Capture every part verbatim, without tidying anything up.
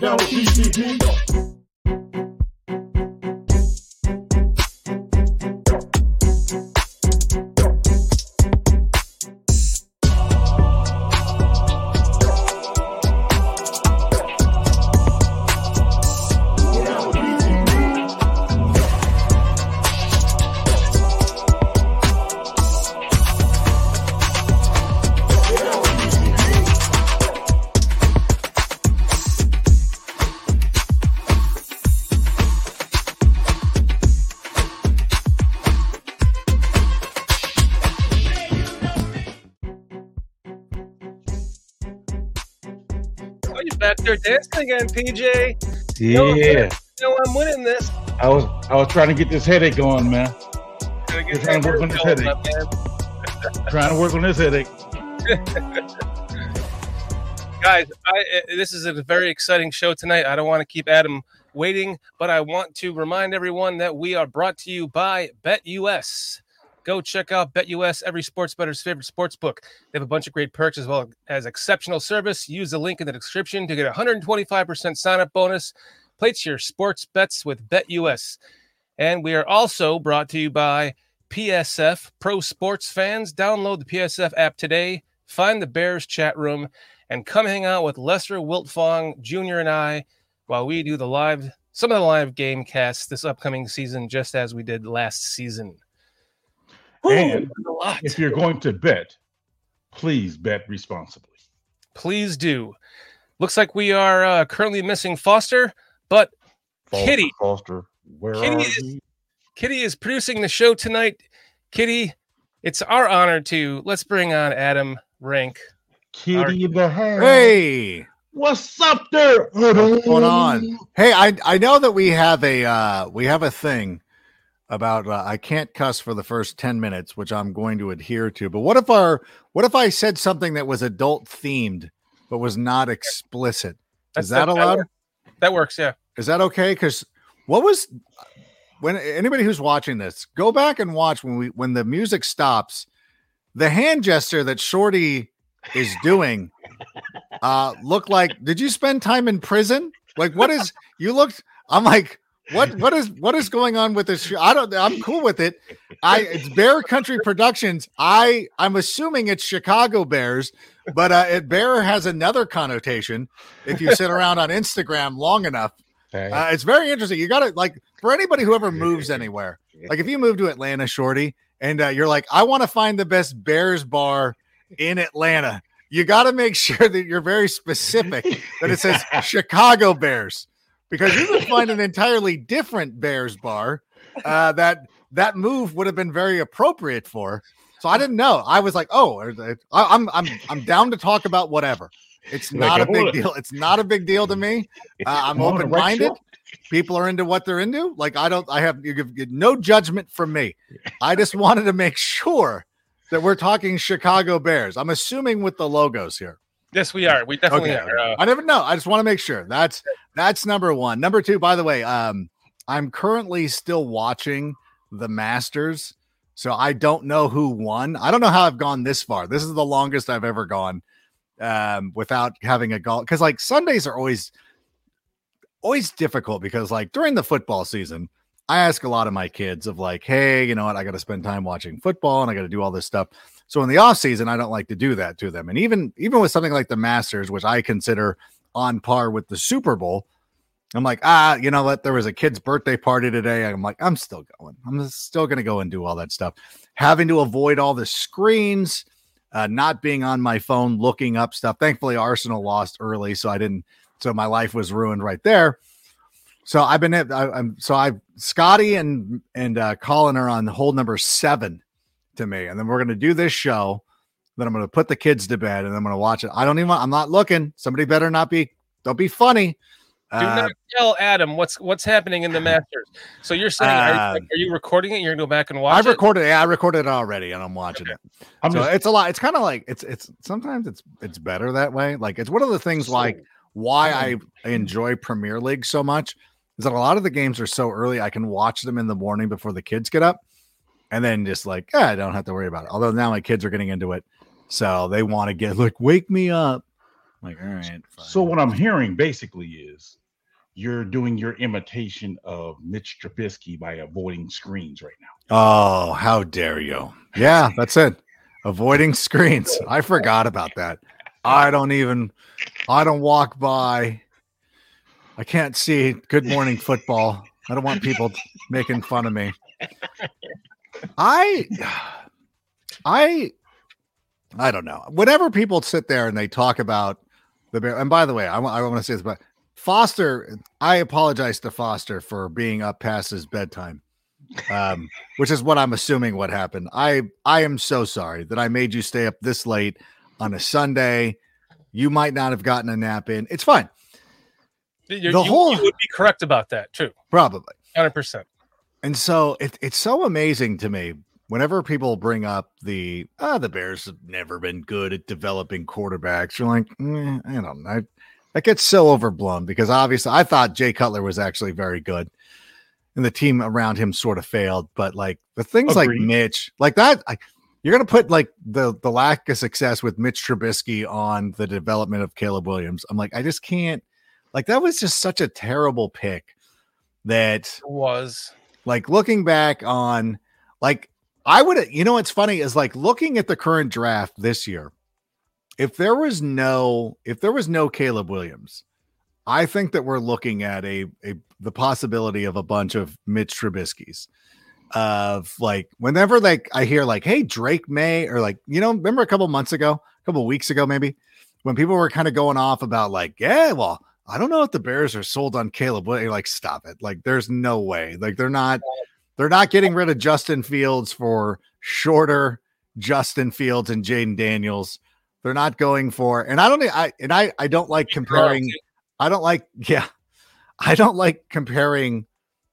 Now it's P C P. Back there dancing again, P J. Yeah. No, you know, I'm winning this. I was I was trying to get this headache going, man. Trying to, trying to work on this headache. Up, trying to work on this headache. Guys, I, this is a very exciting show tonight. I don't want to keep Adam waiting, but I want to remind everyone that we are brought to you by BetUS. Go check out BetUS, every sports bettor's favorite sports book. They have a bunch of great perks as well as exceptional service. Use the link in the description to get a one hundred twenty-five percent sign-up bonus. Place your sports bets with BetUS. And we are also brought to you by P S F. Pro sports fans, download the P S F app today, find the Bears chat room, and come hang out with Lester Wiltfong Junior and I while we do the live, some of the live game casts this upcoming season, just as we did last season. And if you're going to bet, please bet responsibly. Please do. Looks like we are uh, currently missing Foster, but Foster, Kitty. Foster, where Kitty are is, you? Kitty is producing the show tonight. Kitty, it's our honor to let's bring on Adam Rank. Kitty our, in the house. Hey, what's up there? What's going on? Hey, I I know that we have a uh, we have a thing about uh, I can't cuss for the first ten minutes, which I'm going to adhere to. But what if our what if I said something that was adult themed but was not explicit? That's Is that the, allowed? That, that works, yeah. Is that okay? Because what was when anybody who's watching this, go back and watch when we when the music stops, the hand gesture that Shorty is doing uh look like, did you spend time in prison? Like, what is you looked I'm like, What what is what is going on with this? I don't. I'm cool with it. I it's Bear Country Productions. I I'm assuming it's Chicago Bears, but uh, it Bear has another connotation. If you sit around on Instagram long enough, uh, it's very interesting. You got to like for anybody who ever moves anywhere. Like if you move to Atlanta, Shorty, and uh, you're like, I want to find the best Bears bar in Atlanta. You got to make sure that you're very specific. That it says Chicago Bears. Because you could find an entirely different Bears bar uh, that that move would have been very appropriate for. So I didn't know. I was like, oh, I'm I'm I'm down to talk about whatever. It's not a big deal. It's not a big deal to me. Uh, I'm open minded. People are into what they're into. Like I don't. I have you give no judgment from me. I just wanted to make sure that we're talking Chicago Bears. I'm assuming with the logos here. Yes, we are. We definitely okay. are. Uh, I never know. I just want to make sure. That's that's number one. Number two, by the way, um, I'm currently still watching the Masters, so I don't know who won. I don't know how I've gone this far. This is the longest I've ever gone um, without having a golf. Because like Sundays are always always difficult because like during the football season, I ask a lot of my kids of like, hey, you know what? I got to spend time watching football and I got to do all this stuff. So in the off season, I don't like to do that to them. And even, even with something like the Masters, which I consider on par with the Super Bowl, I'm like, ah, you know what? There was a kid's birthday party today. I'm like, I'm still going. I'm still going to go and do all that stuff. Having to avoid all the screens, uh, not being on my phone, looking up stuff. Thankfully, Arsenal lost early, so I didn't. So my life was ruined right there. So I've been, I, I'm so I, Scotty and and uh, Colin are on hold number seven to me, and then we're going to do this show. Then I'm going to put the kids to bed, and I'm going to watch it. I don't even. I'm not looking. Somebody better not be. Don't be funny. Do uh, not tell Adam what's what's happening in the Masters. So you're saying, are, uh, are you recording it? You're going to go back and watch I've it? recorded it. Yeah, I recorded it already, and I'm watching Okay. it. I'm so just, it's a lot. It's kind of like it's it's sometimes it's it's better that way. Like it's one of the things So- like why I enjoy Premier League so much is that a lot of the games are so early. I can watch them in the morning before the kids get up, and then just like yeah, I don't have to worry about it. Although now my kids are getting into it, so they want to get like wake me up. Like, all right. Fine. So what I'm hearing basically is you're doing your imitation of Mitch Trubisky by avoiding screens right now. Oh, how dare you? Yeah, that's it. Avoiding screens. I forgot about that. I don't even, I don't walk by. I can't see Good Morning Football. I don't want people making fun of me. I, I, I don't know. Whenever people sit there and they talk about the Bears, and by the way, I, I want to say this, but Foster, I apologize to Foster for being up past his bedtime, um, which is what I'm assuming what happened. I, I am so sorry that I made you stay up this late on a Sunday. You might not have gotten a nap in. It's fine. You're, the you, whole, you would be correct about that too. Probably. one hundred percent. And so it, it's so amazing to me whenever people bring up the, ah, the Bears have never been good at developing quarterbacks. You're like, eh, I don't know. I, that gets so overblown because obviously I thought Jay Cutler was actually very good and the team around him sort of failed. But like the things Agreed. like Mitch, like that, I, you're going to put like the, the lack of success with Mitch Trubisky on the development of Caleb Williams. I'm like, I just can't. Like, that was just such a terrible pick that it was like looking back on, like, I would, you know, what's funny is like looking at the current draft this year. If there was no, if there was no Caleb Williams, I think that we're looking at a, a, the possibility of a bunch of Mitch Trubisky's of like, whenever like I hear like, hey, Drake May, or like, you know, remember a couple months ago, a couple weeks ago, maybe when people were kind of going off about like, yeah, well, I don't know if the Bears are sold on Caleb. You're like, stop it. Like, there's no way. Like, they're not, they're not getting rid of Justin Fields for shorter Justin Fields and Jaden Daniels. They're not going for, and I don't, I, and I, I don't like comparing, I don't like, yeah, I don't like comparing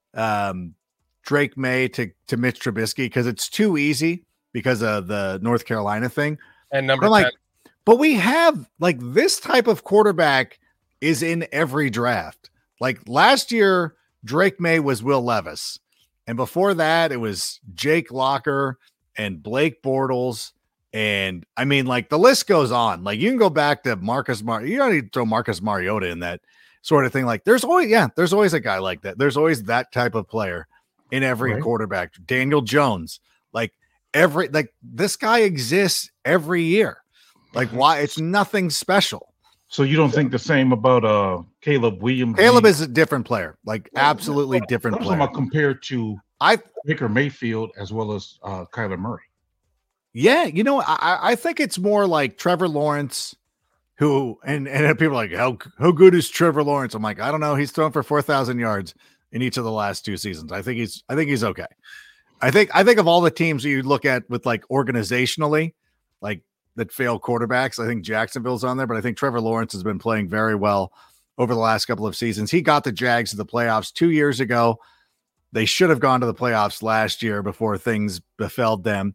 um, Drake May to, to Mitch Trubisky because it's too easy because of the North Carolina thing. And number like, ten. But we have like this type of quarterback is in every draft. Like last year, Drake May was Will Levis. And before that, it was Jake Locker and Blake Bortles. And I mean, like the list goes on. Like you can go back to Marcus Mar. You don't need to throw Marcus Mariota in that sort of thing. Like there's always, yeah, there's always a guy like that. There's always that type of player in every right. quarterback. Daniel Jones, like every, like this guy exists every year. Like why? It's nothing special. So you don't think the same about uh Caleb Williams? Caleb is a different player, like absolutely well, different player. About compared to I Baker Mayfield as well as uh, Kyler Murray. Yeah, you know, I, I think it's more like Trevor Lawrence, who and and people are like, how how good is Trevor Lawrence? I'm like, I don't know. He's thrown for four thousand yards in each of the last two seasons. I think he's I think he's okay. I think I think of all the teams you look at with like organizationally, like. that fail quarterbacks. I think Jacksonville's on there, but I think Trevor Lawrence has been playing very well over the last couple of seasons. He got the Jags to the playoffs two years ago. They should have gone to the playoffs last year before things befell them.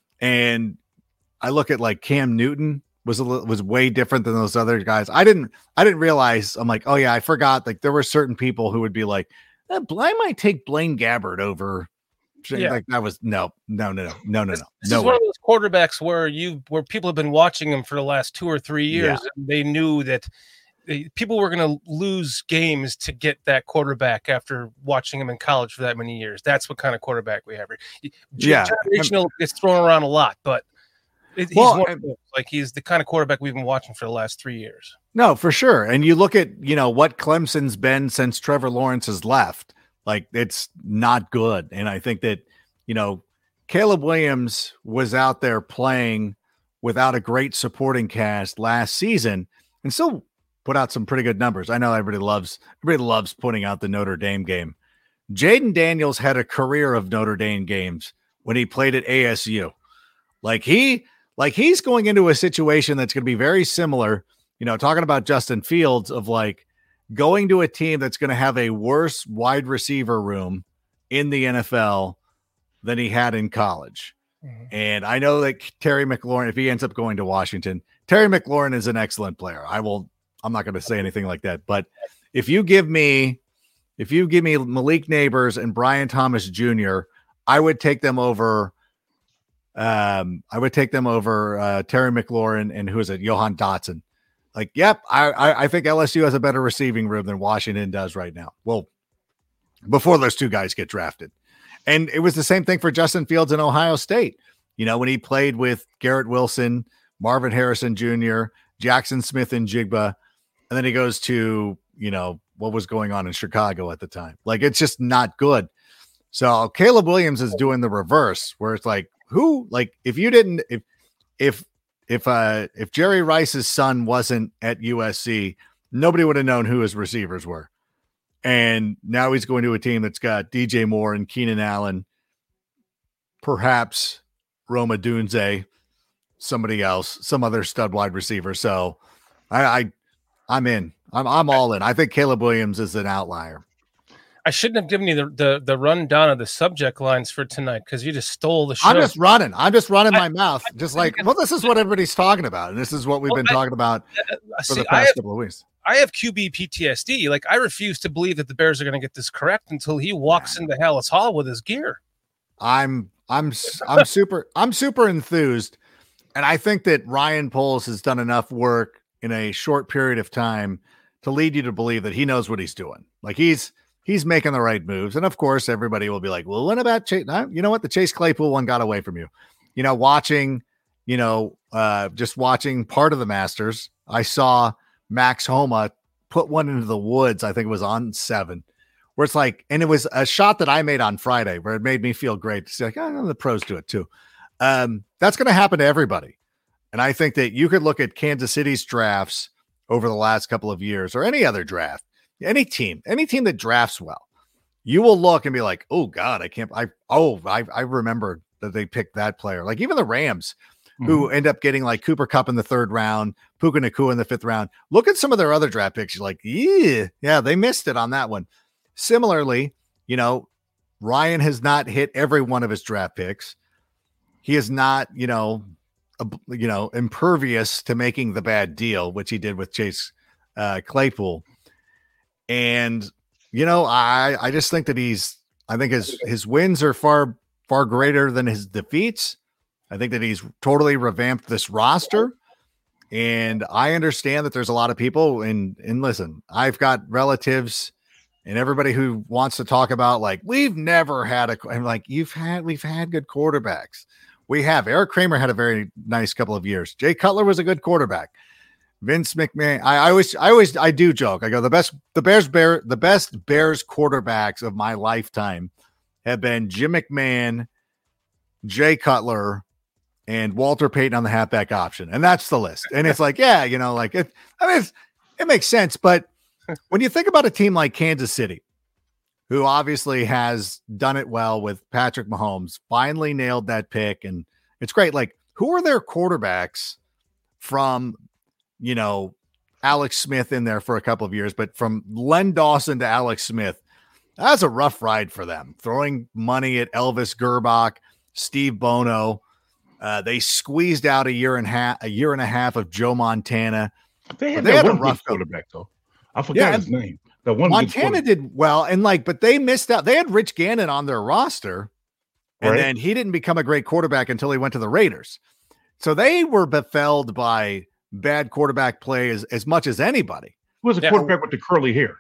And I look at like Cam Newton was a little, was way different than those other guys. I didn't, I didn't realize. I'm like, oh yeah, I forgot. Like there were certain people who would be like, eh, I might take Blaine Gabbert over. Yeah. Like that was no, no, no, no, no, no, this, no. This no is way. one of those quarterbacks where you, where people have been watching him for the last two or three years. Yeah. And they knew that they, people were going to lose games to get that quarterback after watching him in college for that many years. That's what kind of quarterback we have. Yeah, generational is thrown around a lot, but it, he's well, one of those. Like he's the kind of quarterback we've been watching for the last three years. No, for sure. And you look at you know what Clemson's been since Trevor Lawrence has left. Like it's not good. And I think that, you know, Caleb Williams was out there playing without a great supporting cast last season and still put out some pretty good numbers. I know everybody loves, everybody loves putting out the Notre Dame game. Jaden Daniels had a career of Notre Dame games when he played at A S U. Like he, like he's going into a situation that's going to be very similar, you know, talking about Justin Fields of like, going to a team that's going to have a worse wide receiver room in the N F L than he had in college. Mm-hmm. And I know that Terry McLaurin, if he ends up going to Washington, Terry McLaurin is an excellent player. I will, I'm not going to say anything like that, but if you give me, if you give me Malik Neighbors and Brian Thomas Junior, I would take them over. Um, I would take them over uh, Terry McLaurin and who is it? Johan Dotson. Like, yep, I, I I think L S U has a better receiving room than Washington does right now. Well, before those two guys get drafted. And it was the same thing for Justin Fields in Ohio State. You know, when he played with Garrett Wilson, Marvin Harrison Junior, Jackson Smith and Jigba, and then he goes to, you know, what was going on in Chicago at the time. Like, it's just not good. So Caleb Williams is doing the reverse, where it's like, who, like, if you didn't, if, if, if, uh, if Jerry Rice's son wasn't at U S C, nobody would have known who his receivers were. And now he's going to a team that's got D J Moore and Keenan Allen, perhaps Roma Dunze, somebody else, some other stud wide receiver. So I, I I'm in. I'm I'm all in. I think Caleb Williams is an outlier. I shouldn't have given you the the, the rundown of the subject lines for tonight because you just stole the show. I'm just running. I'm just running my I, mouth. I, just I, like, I, well, this is what everybody's talking about. And this is what we've well, been talking about uh, for see, the past have, couple of weeks. I have Q B P T S D. Like, I refuse to believe that the Bears are going to get this correct until he walks yeah. into Hallis Hall with his gear. I'm I'm I'm super I'm super enthused, and I think that Ryan Poles has done enough work in a short period of time to lead you to believe that he knows what he's doing. Like, he's he's making the right moves, and of course, everybody will be like, "Well, what about Chase?" You know what? The Chase Claypool one got away from you. You know, watching, you know, uh, just watching part of the Masters, I saw Max Homa put one into the woods. I think it was on seven, where it's like, and it was a shot that I made on Friday where it made me feel great to see, like, oh, the pros do it too. Um, that's going to happen to everybody. And I think that you could look at Kansas City's drafts over the last couple of years, or any other draft, any team, any team that drafts well, you will look and be like, oh God, I can't, I, oh, I, I remember that they picked that player. Like, even the Rams, who end up getting like Cooper Kupp in the third round, Puka Nacua in the fifth round. Look at some of their other draft picks. You're like, yeah, yeah, they missed it on that one. Similarly, you know, Ryan has not hit every one of his draft picks. He is not, you know, a, you know, impervious to making the bad deal, which he did with Chase uh, Claypool. And, you know, I, I just think that he's, I think his, his wins are far, far greater than his defeats. I think that he's totally revamped this roster, and I understand that there's a lot of people, and, and listen, I've got relatives and everybody who wants to talk about, like, we've never had a, I'm like, you've had, we've had good quarterbacks. We have. Eric Kramer had a very nice couple of years. Jay Cutler was a good quarterback. Vince McMahon. I, I always, I always, I do joke. I go, the best, the Bears, Bear, the best Bears quarterbacks of my lifetime have been Jim McMahon, Jay Cutler, and Walter Payton on the halfback option. And that's the list. And it's like, yeah, you know, like it, I mean, it's, it makes sense. But when you think about a team like Kansas City, who obviously has done it well with Patrick Mahomes, finally nailed that pick. And it's great. Like, who are their quarterbacks from, you know, Alex Smith in there for a couple of years, but from Len Dawson to Alex Smith, that's a rough ride for them. Throwing money at Elvis Gerbach, Steve Bono. Uh, they squeezed out a year and half, a year and a half of Joe Montana. They had, they that had one a rough quarterback though. I forgot yeah, his name. The one Montana did well, and like, but they missed out. They had Rich Gannon on their roster, and right. then he didn't become a great quarterback until he went to the Raiders. So they were befelled by bad quarterback play as, as much as anybody. Who was a yeah. quarterback with the curly hair?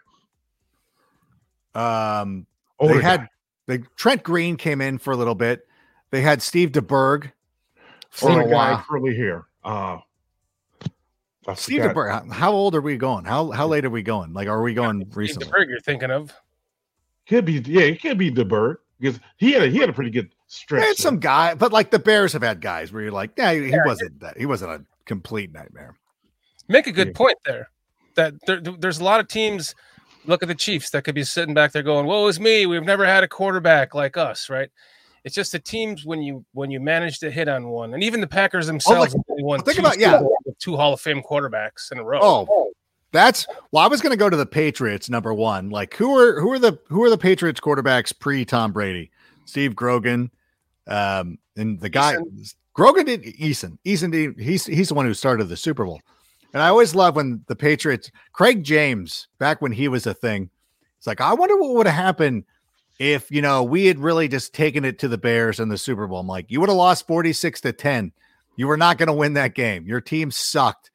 Um, Older they had guy. they Trent Green came in for a little bit. They had Steve DeBerg. For a guy, curly hair. Uh, I Steve forgot. DeBerg. How old are we going? How how late are we going? Like, are we going Steve recently? DeBerg you're thinking of. Could be, yeah, it could be the bird because he had a, he had a pretty good stretch. They had there. some guy, but like the Bears have had guys where you're like, yeah, he, he wasn't that. He wasn't a complete nightmare. Make a good Yeah. point there. That there, there's a lot of teams. Look at the Chiefs that could be sitting back there going, "Woe is me! We've never had a quarterback like us." Right? It's just the teams when you when you manage to hit on one, and even the Packers themselves like, only won think two, about- yeah. with two Hall of Fame quarterbacks in a row. Oh, that's well. I was going to go to the Patriots number one. Like, who are who are the who are the Patriots quarterbacks pre Tom Brady? Steve Grogan, um, and the guy Eason. Grogan did Eason. Eason did, he's he's the one who started the Super Bowl. And I always love when the Patriots, Craig James, back when he was a thing, it's like, I wonder what would have happened if, you know, we had really just taken it to the Bears in the Super Bowl. I'm like, you would have lost forty-six to ten. You were not going to win that game. Your team sucked.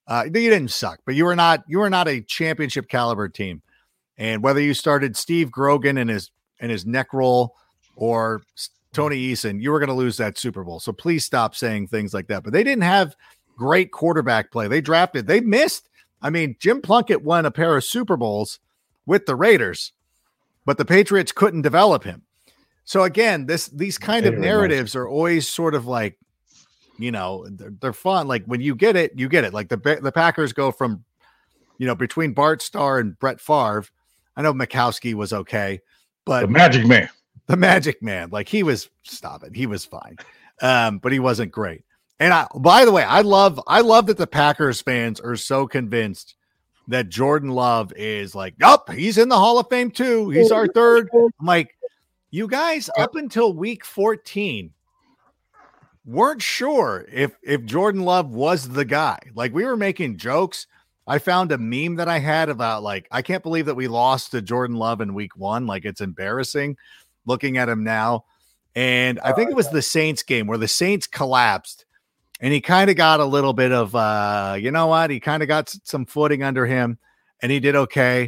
Uh, you didn't suck, but you were not you were not a championship caliber team. And whether you started Steve Grogan in his in his neck roll or Tony Eason, you were going to lose that Super Bowl. So please stop saying things like that. But they didn't have great quarterback play. They drafted, they missed. I mean, Jim Plunkett won a pair of Super Bowls with the Raiders, but the Patriots couldn't develop him. So again, this these kind of narratives are always sort of like, you know, they're, they're fun. Like when you get it, you get it. Like the the Packers go from, you know, between Bart Starr and Brett Favre. I know Mikowski was okay, but the Magic Man, the Magic Man, like he was, stop it, he was fine, um, but he wasn't great. And I, by the way, I love, I love that the Packers fans are so convinced that Jordan Love is like, yup, he's in the Hall of Fame too. He's our third. I'm like, you guys, up until week fourteen, weren't sure if if Jordan Love was the guy. Like we were making jokes. I found a meme that I had about like, I can't believe that we lost to Jordan Love in week one. Like it's embarrassing looking at him now. And I think it was the Saints game where the Saints collapsed and he kind of got a little bit of, uh, you know what? He kind of got some footing under him and he did okay.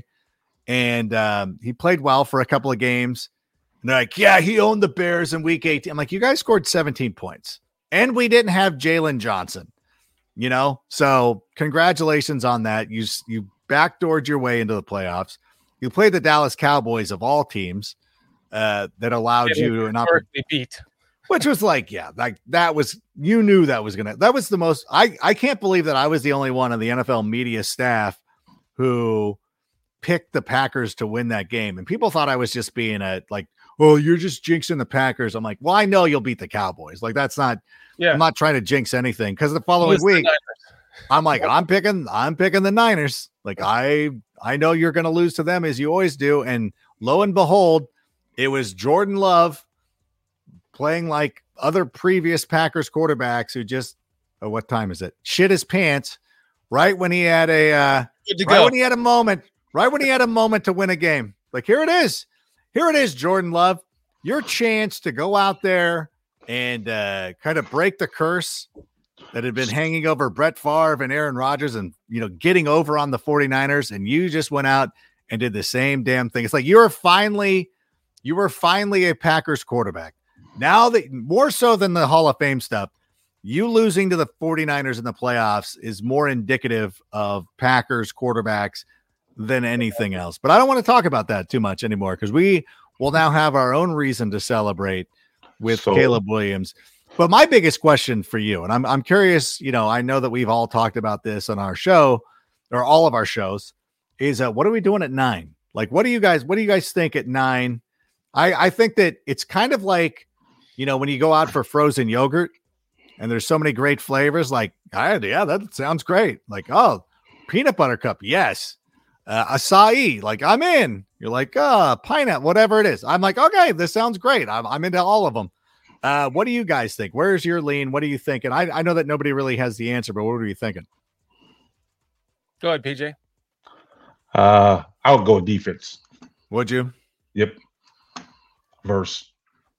And um, he played well for a couple of games. And they're like, yeah, he owned the Bears in week eighteen. I'm like, you guys scored seventeen points. And we didn't have Jalen Johnson, you know? So congratulations on that. You, you backdoored your way into the playoffs. You played the Dallas Cowboys of all teams uh, that allowed It you to an opportunity beat. Which was like, yeah, like that was, you knew that was going to, that was the most, I, I can't believe that I was the only one on the N F L media staff who picked the Packers to win that game. And people thought I was just being a, like, oh, you're just jinxing the Packers. I'm like, well, I know you'll beat the Cowboys. Like, that's not, yeah. I'm not trying to jinx anything because the following week, I'm like, I'm picking, I'm picking the Niners. Like, I, I know you're going to lose to them as you always do. And lo and behold, it was Jordan Love playing like other previous Packers quarterbacks who just, oh, what time is it? Shit his pants right when he had a, uh, right go. when he had a moment, right when he had a moment to win a game. Like, here it is. Here it is, Jordan Love, your chance to go out there and uh, kind of break the curse that had been hanging over Brett Favre and Aaron Rodgers and, you know, getting over on the 49ers. And you just went out and did the same damn thing. It's like you were finally, you were finally a Packers quarterback. Now that more so than the Hall of Fame stuff, you losing to the 49ers in the playoffs is more indicative of Packers quarterbacks than anything else. But I don't want to talk about that too much anymore because we will now have our own reason to celebrate with so, Caleb Williams. But my biggest question for you, and I'm I'm curious, you know, I know that we've all talked about this on our show or all of our shows, is uh, what are we doing at nine? Like, what do you guys, what do you guys think at nine? I, I think that it's kind of like, you know, when you go out for frozen yogurt and there's so many great flavors, like, yeah, that sounds great. Like, oh, peanut butter cup. Yes. Uh, acai, like I'm in. You're like, uh, pineapple, whatever it is. I'm like, okay, this sounds great. I'm, I'm into all of them. Uh, what do you guys think? Where's your lean? What are you thinking? I, I know that nobody really has the answer, but what are you thinking? Go ahead, P J. Uh, I'll go defense. Would you? Yep. Verse.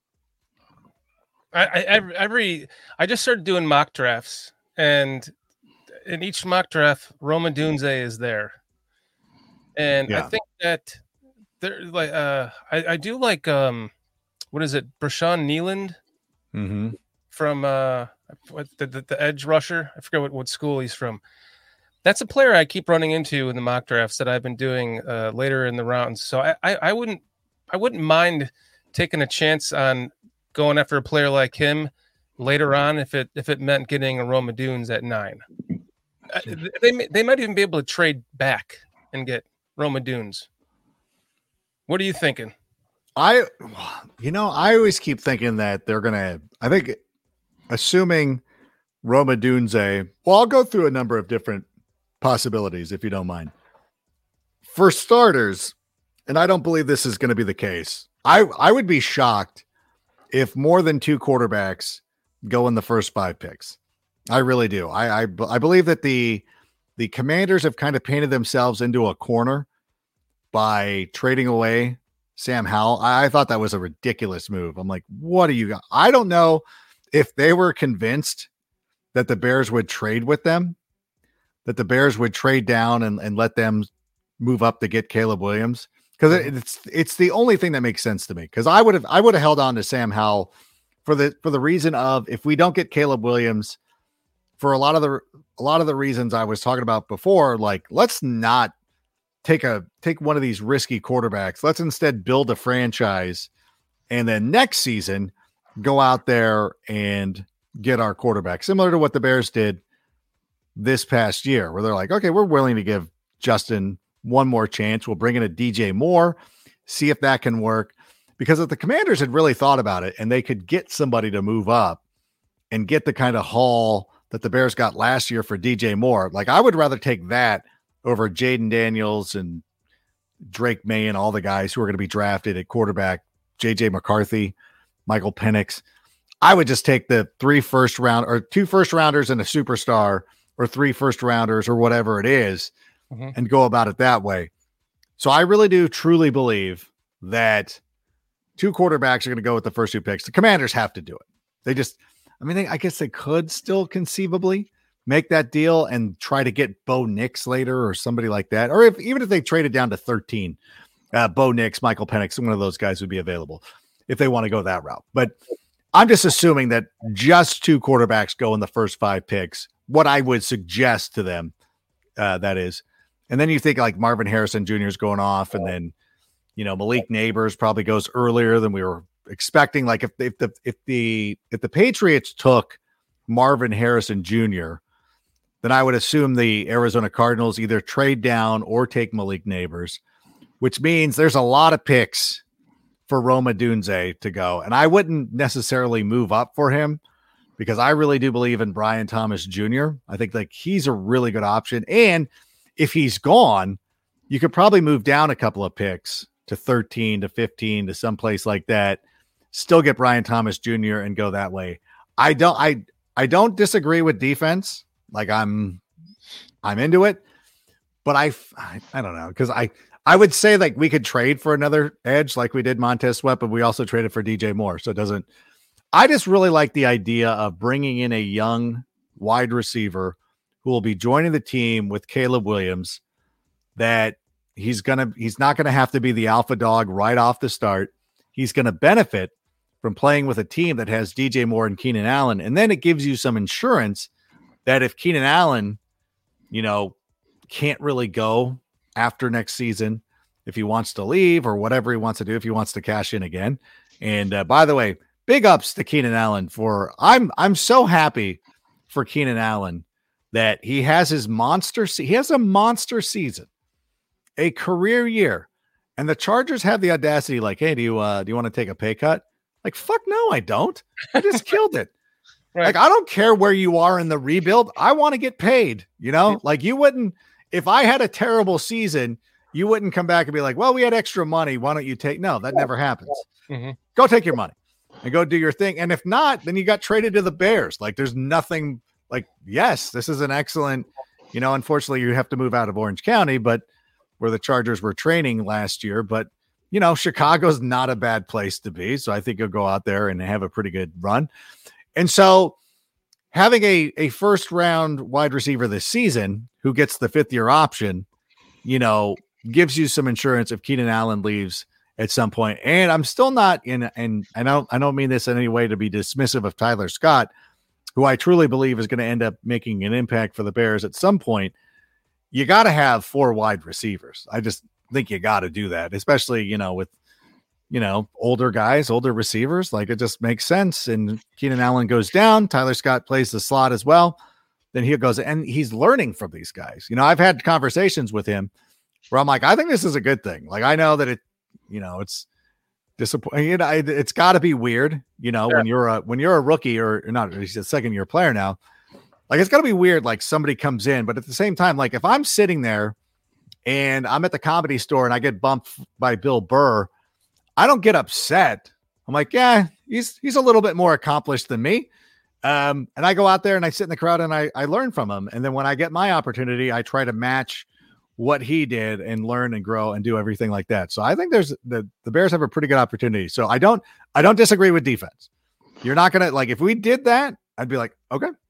I, I every, every I just started doing mock drafts, and in each mock draft, Roma Dunze is there. And yeah. I think that there, like, uh, I, I do like, um, what is it, Brashawn Neeland mm-hmm. from uh, what, the, the the edge rusher. I forget what, what school he's from. That's a player I keep running into in the mock drafts that I've been doing uh, later in the rounds. So I, I, I wouldn't I wouldn't mind taking a chance on going after a player like him later on if it if it meant getting a Roma Dunes at nine. Uh, they they might even be able to trade back and get Roma Dunes. What are you thinking? I, you know, I always keep thinking that they're going to, I think, assuming Roma Dunze, well, I'll go through a number of different possibilities, if you don't mind. For starters, and I don't believe this is going to be the case, I, I would be shocked if more than two quarterbacks go in the first five picks. I really do. I, I, I believe that the, the Commanders have kind of painted themselves into a corner by trading away Sam Howell. I, I thought that was a ridiculous move. I'm like, what do you got? I don't know if they were convinced that the Bears would trade with them, that the Bears would trade down and, and let them move up to get Caleb Williams. Cause it's, it's the only thing that makes sense to me. Cause I would have, I would have held on to Sam Howell for the, for the reason of, if we don't get Caleb Williams, for a lot of the, a lot of the reasons I was talking about before, like, let's not take a, take one of these risky quarterbacks. Let's instead build a franchise. And then next season, go out there and get our quarterback, similar to what the Bears did this past year, where they're like, okay, we're willing to give Justin one more chance. We'll bring in a D J Moore, see if that can work. Because if the Commanders had really thought about it and they could get somebody to move up and get the kind of haul that the Bears got last year for D J Moore, like, I would rather take that over Jaden Daniels and Drake May and all the guys who are going to be drafted at quarterback, J J McCarthy, Michael Penix. I would just take the three first round or two first rounders and a superstar, or three first rounders or whatever it is, mm-hmm. and go about it that way. So I really do truly believe that two quarterbacks are going to go with the first two picks. The Commanders have to do it. They just, I mean, they, I guess they could still conceivably make that deal and try to get Bo Nix later or somebody like that. Or if, even if they traded down to thirteen, uh, Bo Nix, Michael Penix, one of those guys would be available if they want to go that route. But I'm just assuming that just two quarterbacks go in the first five picks, what I would suggest to them, uh, that is. And then you think like Marvin Harrison Junior is going off, and then, you know, Malik Neighbors probably goes earlier than we were expecting. Like if, if the, if the, if the Patriots took Marvin Harrison Junior, then I would assume the Arizona Cardinals either trade down or take Malik Neighbors, which means there's a lot of picks for Rome Odunze to go. And I wouldn't necessarily move up for him, because I really do believe in Brian Thomas Junior I think like he's a really good option. And if he's gone, you could probably move down a couple of picks to thirteen to fifteen to someplace like that, still get Brian Thomas Junior and go that way. I don't, I, I don't disagree with defense. Like I'm, I'm into it, but I, I, I don't know. Cause I, I would say like we could trade for another edge like we did Montez Sweat, but we also traded for D J Moore. So it doesn't, I just really like the idea of bringing in a young wide receiver who will be joining the team with Caleb Williams, that he's going to, he's not going to have to be the alpha dog right off the start. He's going to benefit from playing with a team that has D J Moore and Keenan Allen. And then it gives you some insurance that if Keenan Allen, you know, can't really go after next season, if he wants to leave or whatever he wants to do, if he wants to cash in again. And uh, by the way, big ups to Keenan Allen for, I'm, I'm so happy for Keenan Allen that he has his monster. Se- he has a monster season, a career year. And the Chargers have the audacity, like, hey, do you, uh, do you want to take a pay cut? Like, fuck no, I don't. I just killed it. Right. Like, I don't care where you are in the rebuild. I want to get paid, you know, like you wouldn't, if I had a terrible season, you wouldn't come back and be like, well, we had extra money. Why don't you take, no, that never happens. Mm-hmm. Go take your money and go do your thing. And if not, then you got traded to the Bears. Like there's nothing like, yes, this is an excellent, you know, unfortunately you have to move out of Orange County, but where the Chargers were training last year, but you know, Chicago's not a bad place to be. So I think you'll go out there and have a pretty good run. And so having a, a first round wide receiver this season who gets the fifth year option, you know, gives you some insurance if Keenan Allen leaves at some point. And I'm still not in, and I don't, I don't mean this in any way to be dismissive of Tyler Scott, who I truly believe is going to end up making an impact for the Bears at some point. You got to have four wide receivers. I just think you got to do that, especially, you know, with, you know, older guys, older receivers, like it just makes sense. And Keenan Allen goes down. Tyler Scott plays the slot as well. Then he goes, and he's learning from these guys. You know, I've had conversations with him where I'm like, I think this is a good thing. Like, I know that it, you know, it's disappointing. You know, it's got to be weird, you know, sure. when you're a, when you're a rookie or, or not, he's a second year player now. Like, it's got to be weird. Like somebody comes in, but at the same time, like if I'm sitting there and I'm at the Comedy Store and I get bumped by Bill Burr, I don't get upset. I'm like, yeah, he's, he's a little bit more accomplished than me. Um, and I go out there and I sit in the crowd and I, I learn from him. And then when I get my opportunity, I try to match what he did and learn and grow and do everything like that. So I think there's the, the Bears have a pretty good opportunity. So I don't, I don't disagree with defense. You're not going to like, if we did that, I'd be like, okay,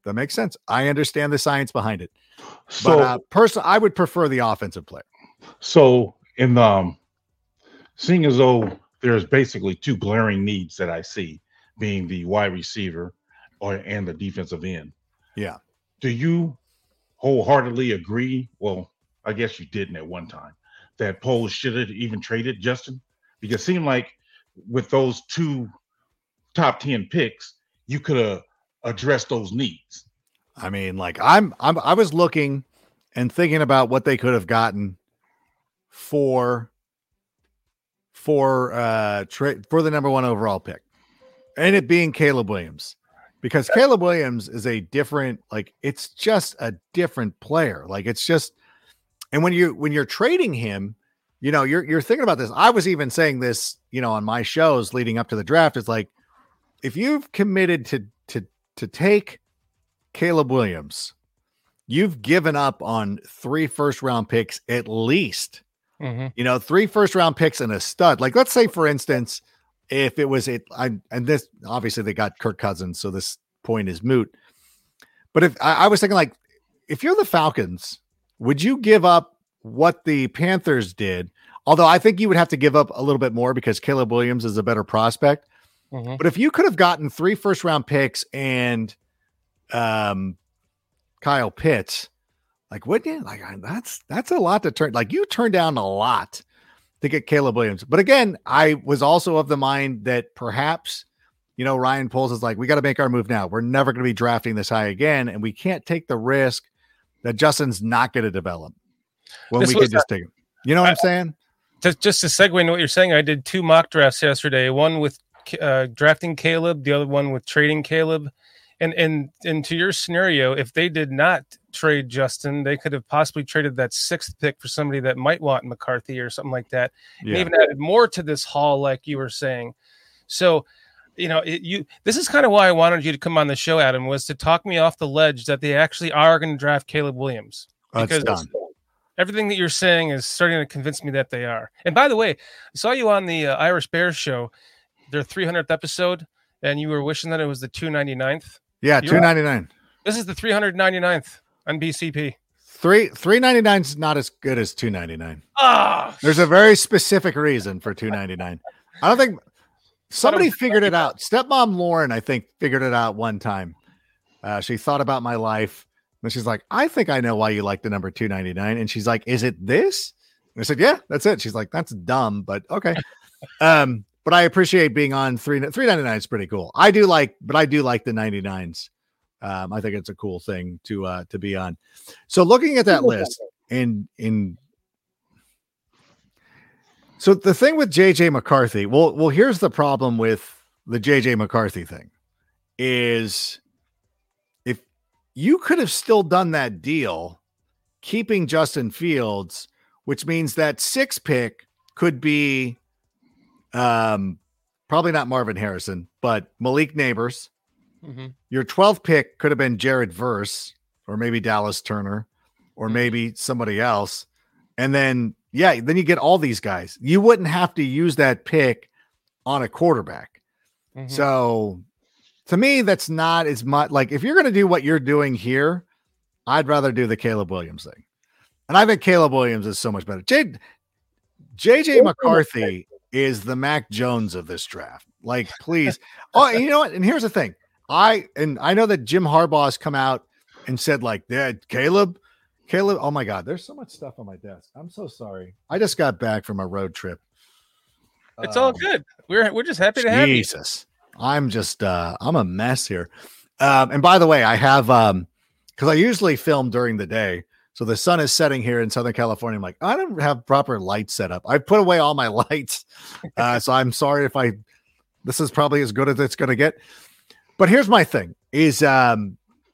That makes sense. I understand the science behind it. So, but uh, personally, I would prefer the offensive player. So, in the, um, seeing as though there's basically two glaring needs that I see, being the wide receiver or and the defensive end. Yeah. Do you wholeheartedly agree? Well, I guess you didn't at one time, that Poles should have even traded Justin, because it seemed like with those two top ten picks, you could have addressed those needs. I mean, like I'm, I'm, I was looking and thinking about what they could have gotten for, for, uh, tra- for the number one overall pick, and it being Caleb Williams, because Caleb Williams is a different, like, it's just a different player. Like, it's just, and when you, when you're trading him, you know, you're, you're thinking about this. I was even saying this, you know, on my shows leading up to the draft. It's like, if you've committed to, to, to take Caleb Williams, you've given up on three first round picks at least. Mm-hmm. You know, three first round picks and a stud. Like, let's say, for instance, if it was it, I and this obviously they got Kirk Cousins, so this point is moot. But if I, I was thinking, like, if you're the Falcons, would you give up what the Panthers did? Although I think you would have to give up a little bit more because Caleb Williams is a better prospect. Mm-hmm. But if you could have gotten three first round picks and um, Kyle Pitts, like, wouldn't you? Like, that's that's a lot to turn. Like, you turned down a lot to get Caleb Williams. But again, I was also of the mind that perhaps, you know, Ryan Poles is like, we got to make our move now. We're never going to be drafting this high again, and we can't take the risk that Justin's not going to develop when This we was could just take him. You know what I, I'm saying? Just, just to segue into what you're saying, I did two mock drafts yesterday. One with uh, drafting Caleb, the other one with trading Caleb. And and and to your scenario, if they did not trade Justin, they could have possibly traded that sixth pick for somebody that might want McCarthy or something like that. Yeah. And even added more to this haul, like you were saying. So, you know, it, you this is kind of why I wanted you to come on the show, Adam, was to talk me off the ledge that they actually are going to draft Caleb Williams. Oh, it's done. Everything that you're saying is starting to convince me that they are. And by the way, I saw you on the uh, Irish Bears show, their three hundredth episode, and you were wishing that it was the two ninety-ninth. Yeah, two ninety-nine. This is the three hundred ninety-ninth on B C P. Three three ninety nine is not as good as two ninety nine. Ah, there's a very specific reason for two ninety nine. I don't think somebody figured it out. Stepmom Lauren, I think, figured it out one time. Uh, she thought about my life, and she's like, "I think I know why you like the number two ninety nine." And she's like, "Is it this?" And I said, "Yeah, that's it." She's like, "That's dumb, but okay." um. But I appreciate being on three three ninety nine is pretty cool. I do like, but I do like the ninety-nines. Um, I think it's a cool thing to uh, to be on. So looking at that list, in in so the thing with J J McCarthy, well, well, here's the problem with the J J McCarthy thing is if you could have still done that deal, keeping Justin Fields, which means that six pick could be. Um, probably not Marvin Harrison, but Malik Neighbors. Mm-hmm. Your twelfth pick could have been Jared Verse, or maybe Dallas Turner, or maybe somebody else. And then, yeah, then you get all these guys. You wouldn't have to use that pick on a quarterback. Mm-hmm. So to me, that's not as much like if you're going to do what you're doing here, I'd rather do the Caleb Williams thing. And I think Caleb Williams is so much better. J- JJ McCarthy is the Mac Jones of this draft. Like, please. Oh, you know what? And here's the thing. I, and I know that Jim Harbaugh has come out and said like, Dad, Caleb, Caleb. Oh my God. There's so much stuff on my desk. I'm so sorry. I just got back from a road trip. It's um, all good. We're, we're just happy to have you. Jesus. I'm just, uh, I'm a mess here. Um, and by the way, I have, um, cause I usually film during the day. So the sun is setting here in Southern California. I'm like, I don't have proper light set up. I put away all my lights. Uh, so I'm sorry if I, this is probably as good as it's going to get. But here's my thing is, um,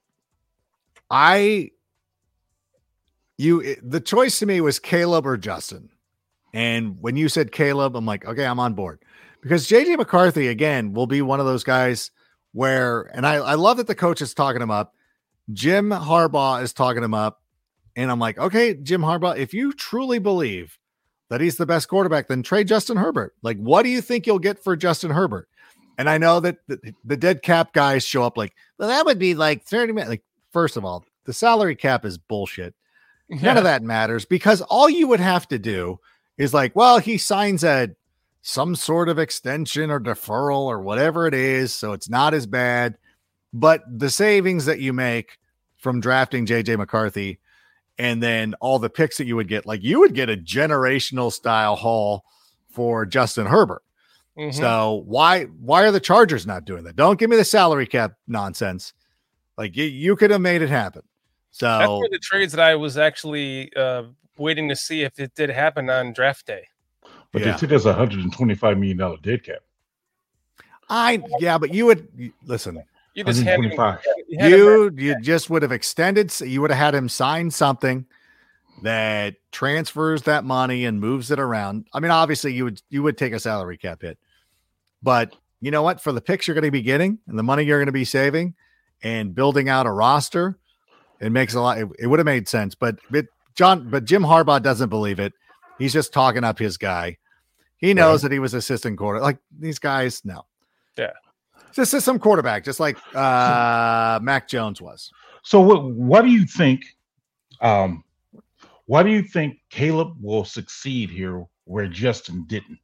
I, you, the choice to me was Caleb or Justin. And when you said Caleb, I'm like, okay, I'm on board because J J McCarthy, again, will be one of those guys where, and I, I love that the coach is talking him up. Jim Harbaugh is talking him up. And I'm like, okay, Jim Harbaugh, if you truly believe that he's the best quarterback, then trade Justin Herbert. Like, what do you think you'll get for Justin Herbert? And I know that the, the dead cap guys show up like, well, that would be like thirty minutes. Like, first of all, the salary cap is bullshit. None Yeah. of that matters because all you would have to do is like, well, he signs a some sort of extension or deferral or whatever it is, so it's not as bad. But the savings that you make from drafting J J McCarthy and then all the picks that you would get, like you would get a generational style haul for Justin Herbert. Mhm. So why why are the Chargers not doing that? Don't give me the salary cap nonsense. Like you, you could have made it happen. So That's one of the trades that I was actually uh, waiting to see if it did happen on draft day. But yeah. they took us a hundred and twenty-five million dollar dead cap. I yeah, but you would you- listen. You just had him, one twenty-five. you had him You you just would have extended. You would have had him sign something that transfers that money and moves it around. I mean, obviously you would you would take a salary cap hit, but you know what? For the picks you're going to be getting and the money you're going to be saving and building out a roster, it makes a lot. It, it would have made sense, but but John, but Jim Harbaugh doesn't believe it. He's just talking up his guy. He knows Right. that he was assistant quarter. Like these guys, no. Yeah. This is some quarterback, just like uh, Mac Jones was. So what what do you think? Um, why do you think Caleb will succeed here where Justin didn't?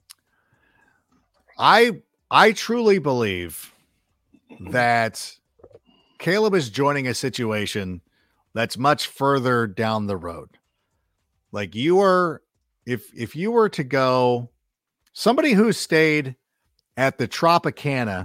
I I truly believe that Caleb is joining a situation that's much further down the road. Like you are, if if you were to go, somebody who stayed at the Tropicana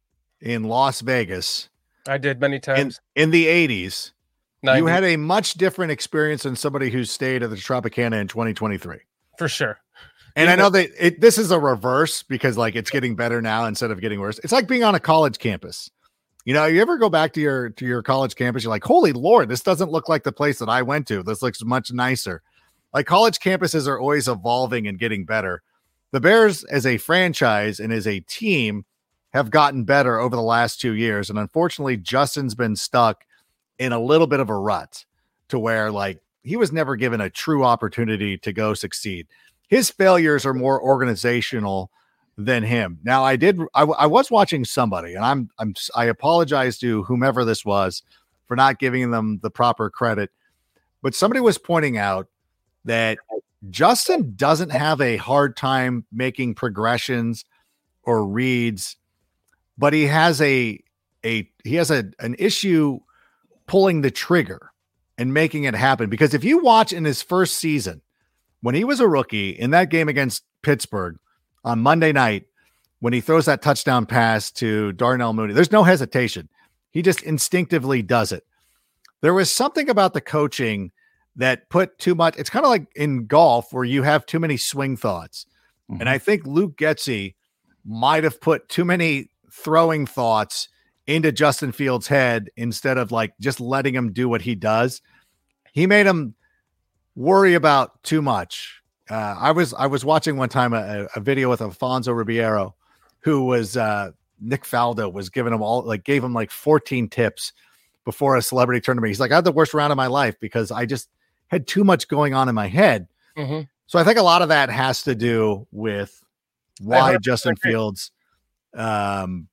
in Las Vegas I did many in, times. in the eighties, you ninety, had a much different experience than somebody who stayed at the Tropicana in twenty twenty-three. for sure. And I know that it, this is a reverse because like it's getting better now instead of getting worse. It's like being on a college campus. You know, you ever go back to your to your college campus, you're like, holy Lord, this doesn't look like the place that I went to. This looks much nicer. Like college campuses are always evolving and getting better. The Bears as a franchise and as a team have gotten better over the last two years. And unfortunately, Justin's been stuck in a little bit of a rut to where like he was never given a true opportunity to go succeed. His failures are more organizational than him. Now, I did. I, I was watching somebody, and I'm. I'm. I apologize to whomever this was for not giving them the proper credit. But somebody was pointing out that Justin doesn't have a hard time making progressions or reads, but he has a a he has a an issue pulling the trigger and making it happen. Because if you watch in his first season, when he was a rookie in that game against Pittsburgh on Monday night, when he throws that touchdown pass to Darnell Mooney, there's no hesitation. He just instinctively does it. There was something about the coaching that put too much. It's kind of like in golf where you have too many swing thoughts. Mhm. And I think Luke Getsy might have put too many throwing thoughts into Justin Fields' head instead of like just letting him do what he does. He made him worry about too much. Uh, I was I was watching one time a, a video with Alfonso Ribeiro, who was uh, Nick Faldo was giving him all like gave him like fourteen tips before a celebrity tournament. He's like, I had the worst round of my life because I just had too much going on in my head. Mm-hmm. So I think a lot of that has to do with why heard- Justin agree. Fields, um,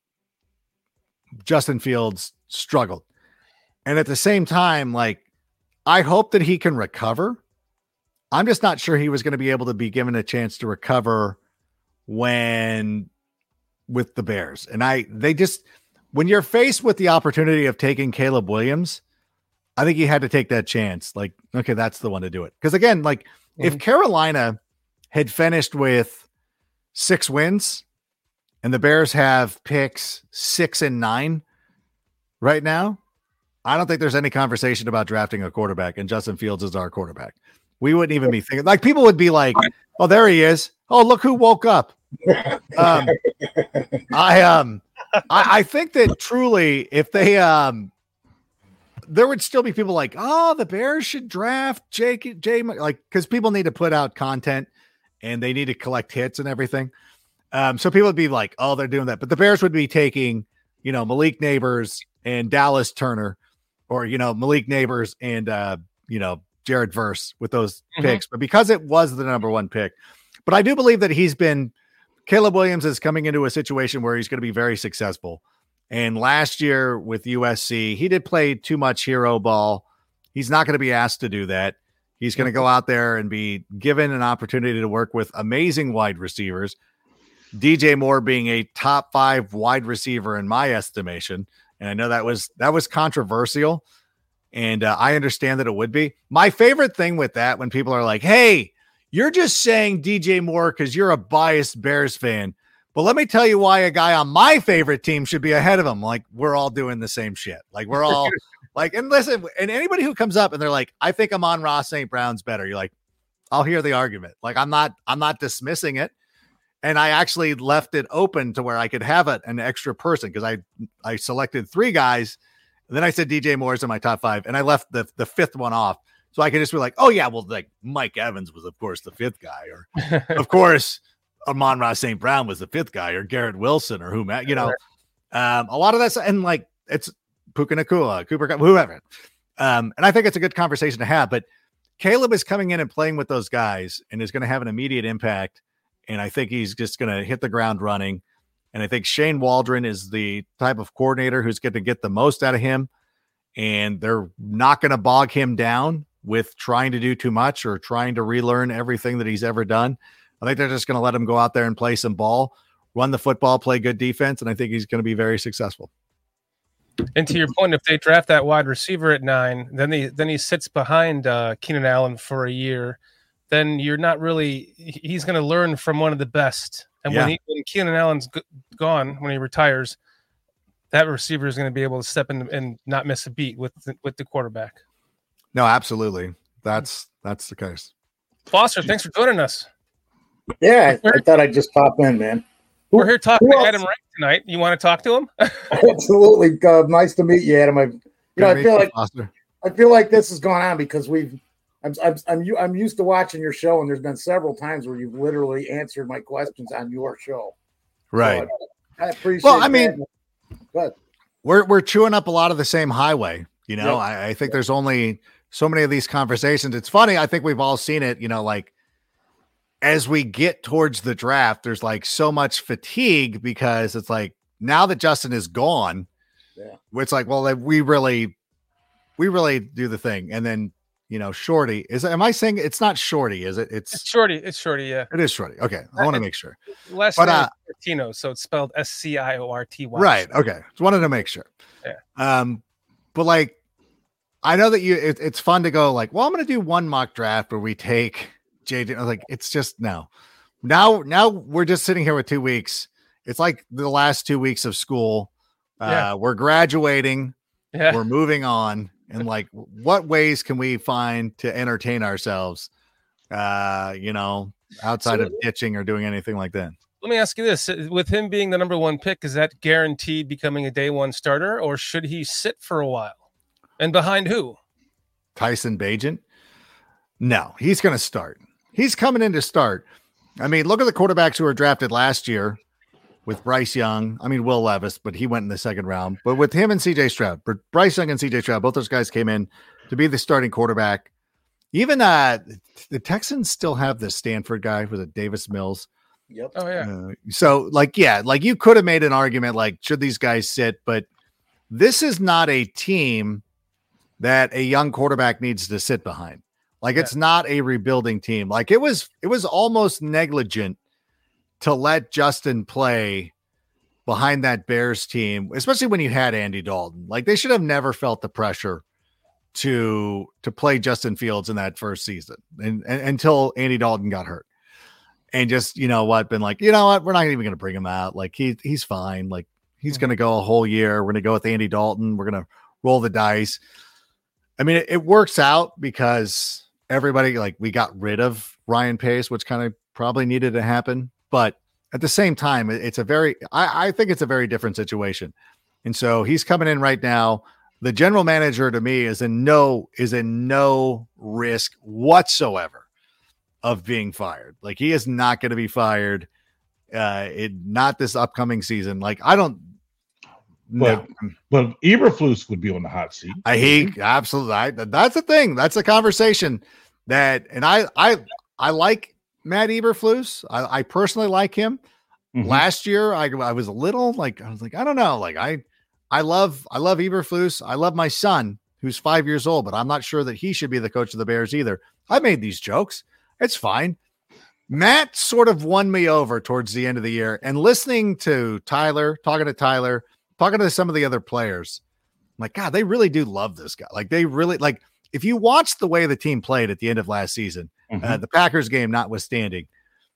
Justin Fields struggled. And at the same time, like, I hope that he can recover. I'm just not sure he was going to be able to be given a chance to recover when with the Bears. And I, they just, when you're faced with the opportunity of taking Caleb Williams, I think he had to take that chance. Like, okay, that's the one to do it. Because again, like if Mhm. Carolina had finished with six wins and the Bears have picks six and nine right now, I don't think there's any conversation about drafting a quarterback, and Justin Fields is our quarterback. We wouldn't even be thinking, like, people would be like, oh, there he is. Oh, look who woke up. Um, I, um, I, I think that truly, if they, um, there would still be people like, oh, the Bears should draft Jake, Jay, like, because people need to put out content and they need to collect hits and everything. Um, so people would be like, oh, they're doing that. But the Bears would be taking, you know, Malik Neighbors and Dallas Turner, or, you know, Malik Neighbors and, uh, you know, Jared Verse with those Mhm. picks. But because it was the number one pick, but I do believe that he's been Caleb Williams is coming into a situation where he's going to be very successful. And last year with U S C, he did play too much hero ball. He's not going to be asked to do that. He's going to go out there and be given an opportunity to work with amazing wide receivers. D J Moore being a top five wide receiver in my estimation. And I know that was, that was controversial. And uh, I understand that it would be. My favorite thing with that, when people are like, hey, you're just saying D J Moore because you're a biased Bears fan. But let me tell you why a guy on my favorite team should be ahead of him. Like, we're all doing the same shit. Like, we're all like, and listen, and anybody who comes up and they're like, I think Amon-Ra Saint Brown's better. You're like, I'll hear the argument. Like, I'm not, I'm not dismissing it. And I actually left it open to where I could have it an extra person because I, I selected three guys. And then I said D J Moore's in my top five, and I left the, the fifth one off. So I could just be like, oh, yeah, well, like Mike Evans was, of course, the fifth guy. Or, of course, Amon-Ra Saint Brown was the fifth guy, or Garrett Wilson, or whom, you know, um, a lot of that's, and like, it's Puka Nacua, Cooper, whoever. Um, and I think it's a good conversation to have. But Caleb is coming in and playing with those guys and is going to have an immediate impact. And I think he's just going to hit the ground running. And I think Shane Waldron is the type of coordinator who's going to get the most out of him. And they're not going to bog him down with trying to do too much or trying to relearn everything that he's ever done. I think they're just going to let him go out there and play some ball, run the football, play good defense. And I think he's going to be very successful. And to your point, if they draft that wide receiver at nine, then he, then he sits behind uh, Keenan Allen for a year, then you're not really, he's going to learn from one of the best. And yeah. when, he, when Keenan Allen's g- gone, when he retires, that receiver is going to be able to step in and not miss a beat with the, with the quarterback. No, absolutely. That's, that's the case. Foster, thanks for joining us. Yeah, I, I thought I'd just pop in, man. Who, We're here talking to Adam Rank tonight. You want to talk to him? Absolutely. Uh, nice to meet you, Adam. I, you know, I feel like Foster. I feel like this has gone on because we've. I'm I'm I'm I'm used to watching your show, and there's been several times where you've literally answered my questions on your show. Right. So I, I appreciate. Well, I mean, but we're we're chewing up a lot of the same highway. You know, Yep. I, I think there's only so many of these conversations. It's funny. I think we've all seen it. You know, like. As we get towards the draft, there's like so much fatigue because it's like now that Justin is gone, yeah. it's like, well, like, we really, we really do the thing. And then, you know, Shorty is, am I saying it's not Shorty? Is it? It's, It's Shorty. It's Shorty. Yeah. it is Shorty. Okay. I want to make sure. Last But, name uh, is Martino, so it's spelled S C I O R T Y. Right. Okay. Just wanted to make sure. Yeah. Um, but like, I know that you, it, it's fun to go like, well, I'm going to do one mock draft where we take J J. I was like, it's just no. Now, now we're just sitting here with two weeks. It's like the last two weeks of school. Uh, Yeah. We're graduating. Yeah. We're moving on. And like, what ways can we find to entertain ourselves? Uh, you know, outside So- of ditching or doing anything like that. Let me ask you this: with him being the number one pick, is that guaranteed becoming a day one starter, or should he sit for a while? And behind who? Tyson Bagent? No, he's going to start. He's coming in to start. I mean, look at the quarterbacks who were drafted last year with Bryce Young. I mean, Will Levis, but he went in the second round. But with him and C J Stroud, but Bryce Young and C J Stroud, both those guys came in to be the starting quarterback. Even uh, the Texans still have the Stanford guy, was it Davis Mills? Yep. Oh yeah. Uh, so, like, yeah, like you could have made an argument like, should these guys sit? But this is not a team that a young quarterback needs to sit behind. Like, it's not a rebuilding team. Like, it was, it was almost negligent to let Justin play behind that Bears team, especially when you had Andy Dalton. Like, they should have never felt the pressure to to play Justin Fields in that first season, and, and until Andy Dalton got hurt. And just, you know what, been like, you know what, we're not even going to bring him out. Like, he he's fine. Like, he's mm-hmm. going to go a whole year. We're going to go with Andy Dalton. We're going to roll the dice. I mean, it, it works out because everybody, like, we got rid of Ryan Pace, which kind of probably needed to happen. But at the same time, it, it's a very, I, I think it's a very different situation. And so he's coming in right now. The general manager to me is in no, is in no risk whatsoever of being fired. Like, he is not going to be fired. Uh, it not this upcoming season. Like, I don't, But no. but Eberflus would be on the hot seat. I hate absolutely. I, that's the thing. That's a conversation that, and I, I, I like Matt Eberflus. I, I personally like him. Mm-hmm. Last year, I, I was a little like, I was like, I don't know. Like I, I love, I love Eberflus. I love my son who's five years old, but I'm not sure that he should be the coach of the Bears either. I made these jokes. It's fine. Matt sort of won me over towards the end of the year, and listening to Tyler, talking to Tyler, talking to some of the other players, I'm like, God, they really do love this guy. Like they really like, if you watch the way the team played at the end of last season, mm-hmm. uh, the Packers game notwithstanding,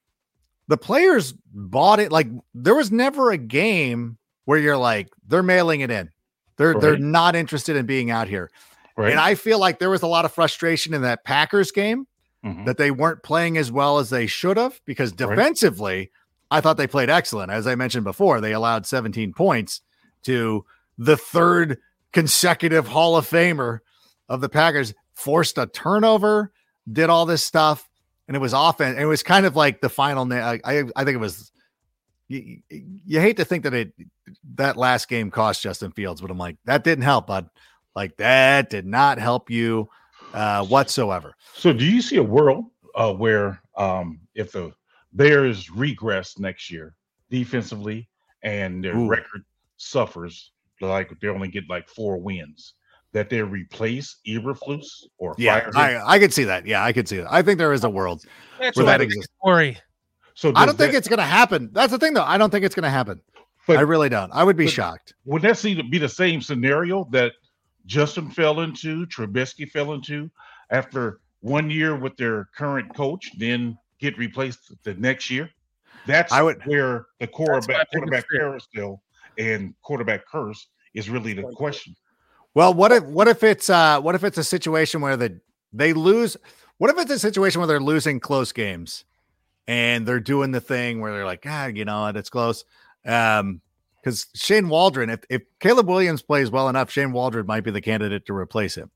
the players bought it. Like there was never a game where you're like, they're mailing it in. They're, right. they're not interested in being out here. Right. And I feel like there was a lot of frustration in that Packers game. Mm-hmm. That they weren't playing as well as they should have, because defensively, right. I thought they played excellent. As I mentioned before, they allowed seventeen points to the third consecutive Hall of Famer of the Packers, forced a turnover, did all this stuff, and it was offense. It was kind of like the final. I, I, I think it was, you, you hate to think that it, that last game cost Justin Fields, but I'm like, that didn't help, bud. Like that did not help you uh, whatsoever. So do you see a world uh, where um, if the Bears regress next year defensively and their Ooh. record suffers, like they only get like four wins, that they replace Eberflus or yeah, fire him? I, I could see that. Yeah, I could see that. I think there is a world That's where that exists. Story. So I don't that, think it's going to happen. That's the thing, though. I don't think it's going to happen. But, I really don't. I would be shocked. Would that seem to be the same scenario that Justin fell into, Trubisky fell into after one year with their current coach, then get replaced the next year? That's I would, where the quarterback quarterback carousel and quarterback curse is really the question. Well, what if what if it's uh what if it's a situation where the they lose? What if it's a situation where they're losing close games and they're doing the thing where they're like, ah, you know, it's close. Um, because Shane Waldron, if if Caleb Williams plays well enough, Shane Waldron might be the candidate to replace him.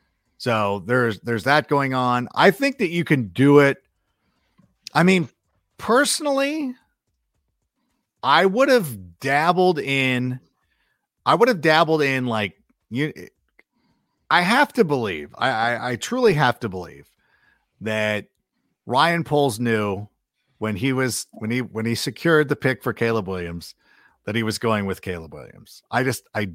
So there's there's that going on. I think that you can do it. I mean, personally, I would have dabbled in, I would have dabbled in like you. I have to believe, I, I, I truly have to believe that Ryan Poles knew when he was when he when he secured the pick for Caleb Williams that he was going with Caleb Williams. I just I.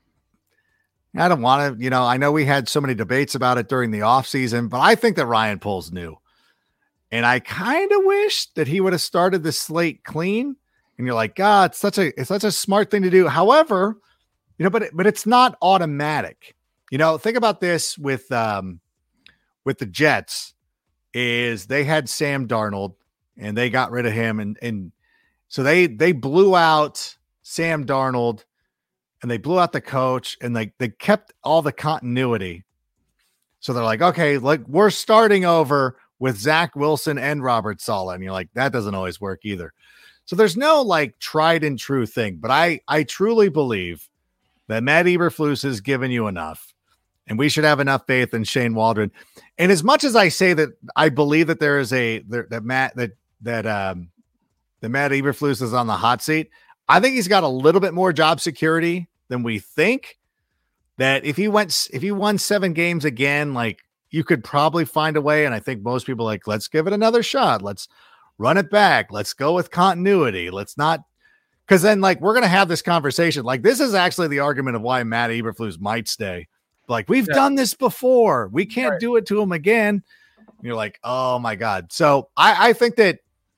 I don't want to, you know, I know we had so many debates about it during the offseason, but I think that Ryan Poles knew. And I kind of wish that he would have started the slate clean. And you're like, God, it's such a it's such a smart thing to do. However, you know, but but it's not automatic. You know, think about this with um with the Jets, is they had Sam Darnold and they got rid of him, and and so they they blew out Sam Darnold. And they blew out the coach, and they, they kept all the continuity. So they're like, okay, like we're starting over with Zach Wilson and Robert Saleh. And you're like, that doesn't always work either. So there's no like tried and true thing, but I, I truly believe that Matt Eberflus has given you enough, and we should have enough faith in Shane Waldron. And as much as I say that I believe that there is a, there, that Matt, that, that, um, that Matt Eberflus is on the hot seat, I think he's got a little bit more job security than we think. That if he went, if he won seven games again, like you could probably find a way. And I think most people are like, let's give it another shot. Let's run it back. Let's go with continuity. Let's not, because then like we're going to have this conversation. Like this is actually the argument of why Matt Eberflus might stay. Like we've yeah. done this before. We can't right. do it to him again. And you're like, oh my God. So I, I think that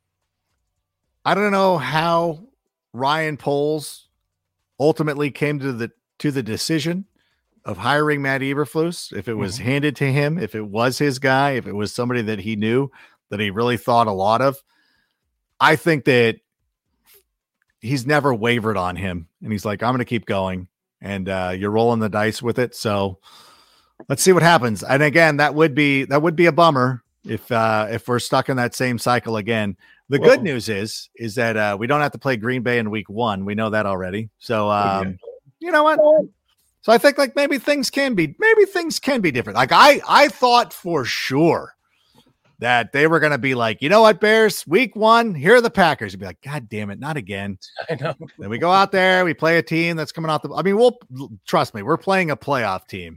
I don't know how Ryan Poles ultimately came to the to the decision of hiring Matt Eberflus. If it was mm-hmm. handed to him, if it was his guy, if it was somebody that he knew, that he really thought a lot of, I think that he's never wavered on him. And he's like, I'm going to keep going. And uh, you're rolling the dice with it. So let's see what happens. And again, that would be that would be a bummer if uh, if we're stuck in that same cycle again. The well, good news is, is that uh, we don't have to play Green Bay in week one. We know that already. So, um, you know what? So I think like maybe things can be, maybe things can be different. Like I, I thought for sure that they were going to be like, you know what, Bears, week one, here are the Packers. You'd be like, God damn it, not again. I know. Then we go out there, we play a team that's coming off the, I mean, we'll trust me, we're playing a playoff team.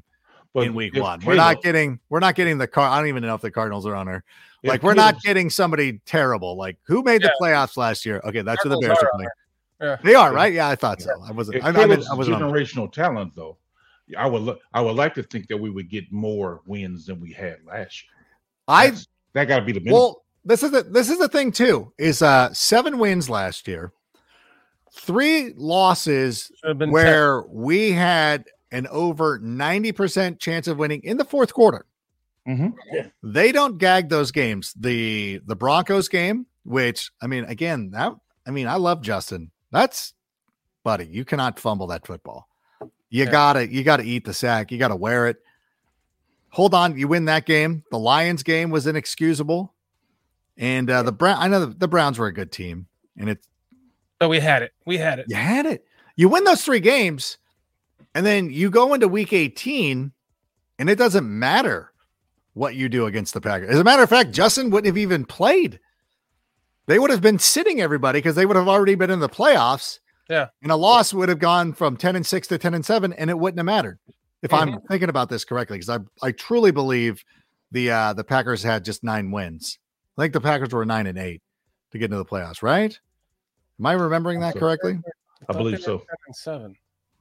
But in week if one. We're Caleb- not getting we're not getting the car. I don't even know if the Cardinals are on there. if Like we're not Caleb's- getting somebody terrible. Like who made the playoffs last year? Okay, that's who the Cardinals Bears are are playing. Yeah. They are, right? Yeah, I thought so. I wasn't If I, I, mean, Caleb's I wasn't on. generational talent, though, I would lo- I would like to think that we would get more wins than we had last year. I That's- that got to be the minimum. well, this is the this is the thing too. Is uh seven wins last year, three losses Should have been where we had an over ninety percent chance of winning in the fourth quarter. Mhm. They don't gag those games. The the Broncos game, which I mean, again, that I mean, I love Justin. That's buddy, you cannot fumble that football. You Yeah. gotta you gotta eat the sack. You gotta wear it. Hold on, you win that game. The Lions game was inexcusable, and uh, the Brown. I know the, the Browns were a good team, and it's But we had it. We had it. you had it. You win those three games, and then you go into week eighteen, and it doesn't matter what you do against the Packers. As a matter of fact, Justin wouldn't have even played. They would have been sitting everybody because they would have already been in the playoffs. Yeah. And a loss would have gone from ten and six to ten and seven, and it wouldn't have mattered. If I'm thinking about this correctly, because I I truly believe the uh the Packers had just nine wins. I think the Packers were nine and eight to get into the playoffs, right? Am I remembering that So- correctly? I believe thought they so. were ten and Seven.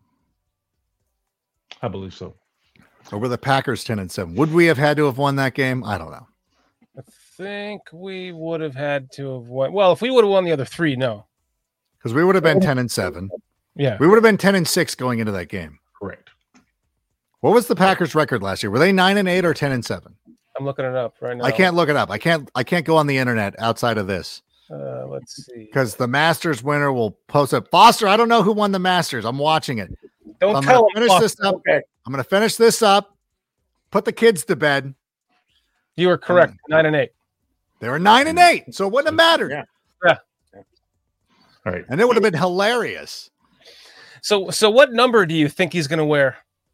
I believe so. Or were the Packers ten and seven? Would we have had to have won that game? I don't know. I think we would have had to have won. Well, if we would have won the other three, no. Because we would have been ten and seven. Yeah. We would have been ten and six going into that game. Correct. What was the Packers record last year? Were they nine and eight or ten and seven? I'm looking it up right now. I can't look it up. I can't I can't go on the internet outside of this. Uh, let's see. Because the Masters winner will post it. Foster, I don't know who won the Masters. I'm watching it. Don't I'm tell gonna them. finish Foster. this up. Okay. I'm gonna finish this up. Put the kids to bed. You were correct. Nine and eight. They were nine and eight, so it wouldn't have mattered. Yeah. All right. And it would have been hilarious. So, so what number do you think he's going to wear,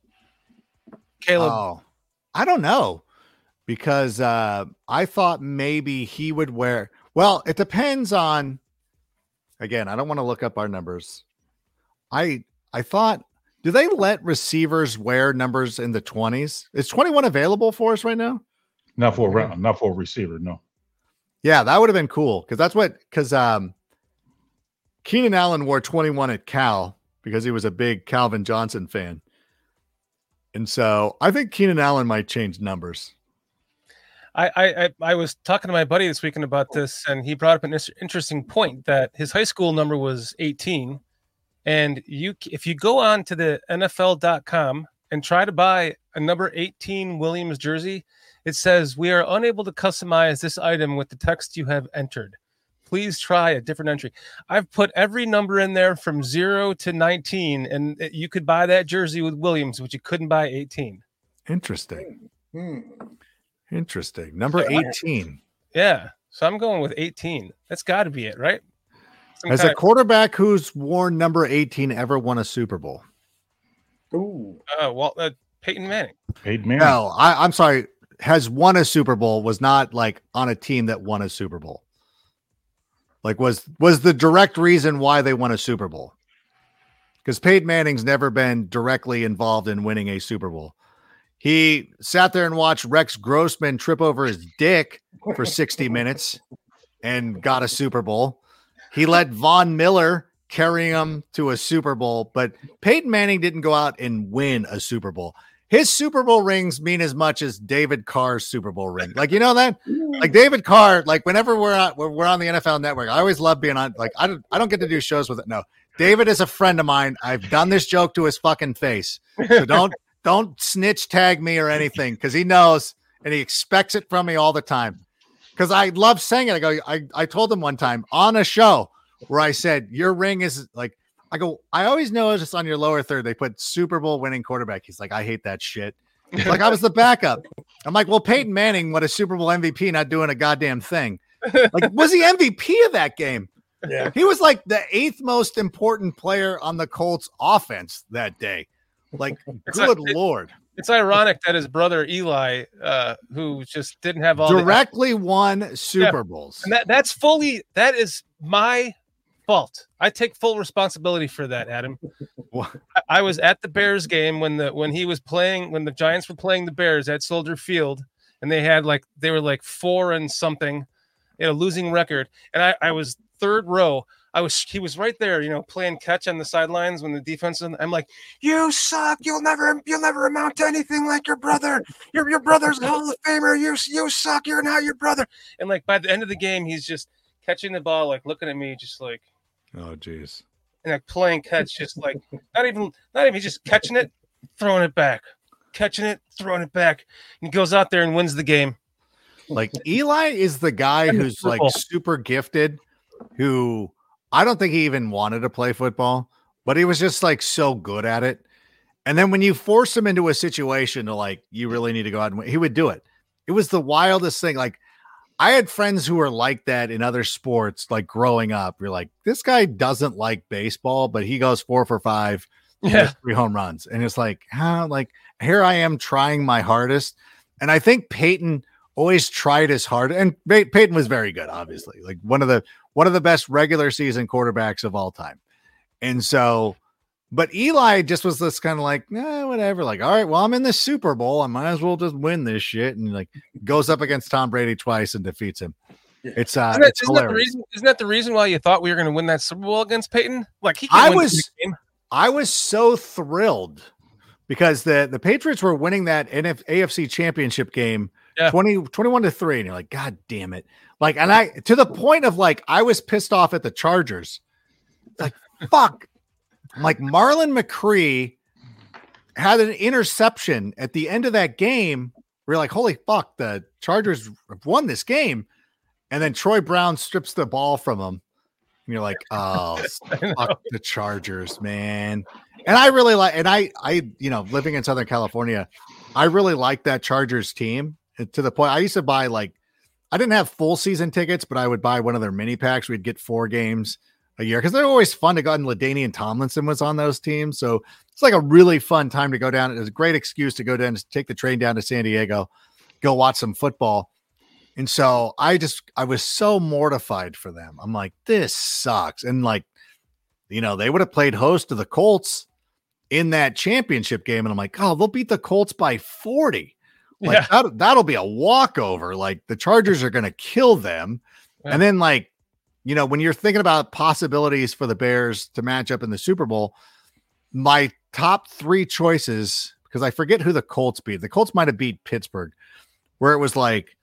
Caleb? Oh, I don't know. Because uh, I thought maybe he would wear. Well, it depends on. Again, I don't want to look up our numbers. I I thought, do they let receivers wear numbers in the twenties? Is twenty-one available for us right now? Not for a round, not for a receiver. No. Yeah, that would have been cool because that's what because um, Keenan Allen wore twenty-one at Cal because he was a big Calvin Johnson fan, and so I think Keenan Allen might change numbers. I, I, I, I was talking to my buddy this weekend about this, and he brought up an is- interesting point that his high school number was eighteen, and you if you go on to the N F L dot com and try to buy a number eighteen Williams jersey, it says we are unable to customize this item with the text you have entered. Please try a different entry. I've put every number in there from zero to nineteen, and it- you could buy that jersey with Williams, but you couldn't buy eighteen. Interesting. Hmm. Interesting. Number eighteen. Yeah, so I'm going with eighteen. That's got to be it, right? Some Has kind a quarterback who's worn number eighteen ever won a Super Bowl? Ooh. of, uh, well, uh, Peyton Manning. Paid man. No, I, I'm sorry. Has won a Super Bowl, was not like on a team that won a Super Bowl. Like was was the direct reason why they won a Super Bowl. Because Peyton Manning's never been directly involved in winning a Super Bowl. He sat there and watched Rex Grossman trip over his dick for sixty minutes and got a Super Bowl. He let Von Miller carry him to a Super Bowl, but Peyton Manning didn't go out and win a Super Bowl. His Super Bowl rings mean as much as David Carr's Super Bowl ring. Like, you know that? Like David Carr, like whenever we're on, we're, we're on the N F L Network, I always love being on, like, I don't, I don't get to do shows with it. No, David is a friend of mine. I've done this joke to his fucking face. So don't, don't snitch tag me or anything. Cause he knows and he expects it from me all the time. Cause I love saying it. I go, I, I told him one time on a show where I said, your ring is like, I go, I always notice on your lower third, they put Super Bowl winning quarterback. He's like, I hate that shit. Like I was the backup. I'm like, well, Peyton Manning, what a Super Bowl M V P, not doing a goddamn thing. Like, was he M V P of that game? Yeah. He was like the eighth most important player on the Colts offense that day. Like, It's good a- it- Lord. It's ironic that his brother Eli, uh, who just didn't have all the, Directly won Super Bowls. and that that's fully that is my fault. I take full responsibility for that, Adam. What? I, I was at the Bears game when the when he was playing when the Giants were playing the Bears at Soldier Field, and they had like they were like four and something, you know, losing record, and I, I was third row. I was he was right there, you know, playing catch on the sidelines when the defense. I'm like, you suck. You'll never you'll never amount to anything like your brother. Your your brother's a Hall of Famer. You you suck. You're not your brother. And like by the end of the game, he's just catching the ball, like looking at me, just like, oh jeez, and like playing catch, just like not even not even just catching it, throwing it back, catching it, throwing it back, and he goes out there and wins the game. Like Eli is the guy who's like super gifted, who I don't think he even wanted to play football, but he was just like so good at it. And then when you force him into a situation to like, you really need to go out and win, he would do it. It was the wildest thing. Like I had friends who were like that in other sports, like growing up. You're like, this guy doesn't like baseball, but he goes four for five, Yeah. three home runs. And it's like, huh? Like here I am trying my hardest. And I think Peyton always tried his hard, and Pey- Peyton was very good, obviously, like one of the one of the best regular season quarterbacks of all time. And so, but Eli just was this kind of like, nah, whatever. Like, all right, well, I'm in the Super Bowl. I might as well just win this shit. And like goes up against Tom Brady twice and defeats him. It's uh, isn't that, it's isn't that hilarious. the reason? Isn't that the reason why you thought we were going to win that Super Bowl against Peyton? Like he, I win was, the game. I was so thrilled because the the Patriots were winning that N F- A F C Championship game. Yeah. twenty, twenty-one to three. And you're like, God damn it. Like, and I, to the point of like, I was pissed off at the Chargers. Like, fuck. Like Marlon McCree had an interception at the end of that game. We're like, holy fuck, the Chargers won this game. And then Troy Brown strips the ball from him. And you're like, oh, fuck the Chargers, man. And I really like, and I, I, you know, living in Southern California, I really like that Chargers team. To the point, I used to buy like, I didn't have full season tickets, but I would buy one of their mini packs. We'd get four games a year because they're always fun to go. And LaDainian Tomlinson was on those teams, so it's like a really fun time to go down. It was a great excuse to go down, to take the train down to San Diego, go watch some football. And so I just, I was so mortified for them. I'm like, this sucks. And like, you know, they would have played host to the Colts in that championship game, and I'm like, oh, they'll beat the Colts by forty. Like Yeah. that, that'll be a walkover. Like the Chargers are going to kill them. Yeah. And then like, you know, when you're thinking about possibilities for the Bears to match up in the Super Bowl, my top three choices, because I forget who the Colts beat. The Colts might've beat Pittsburgh, where it was like,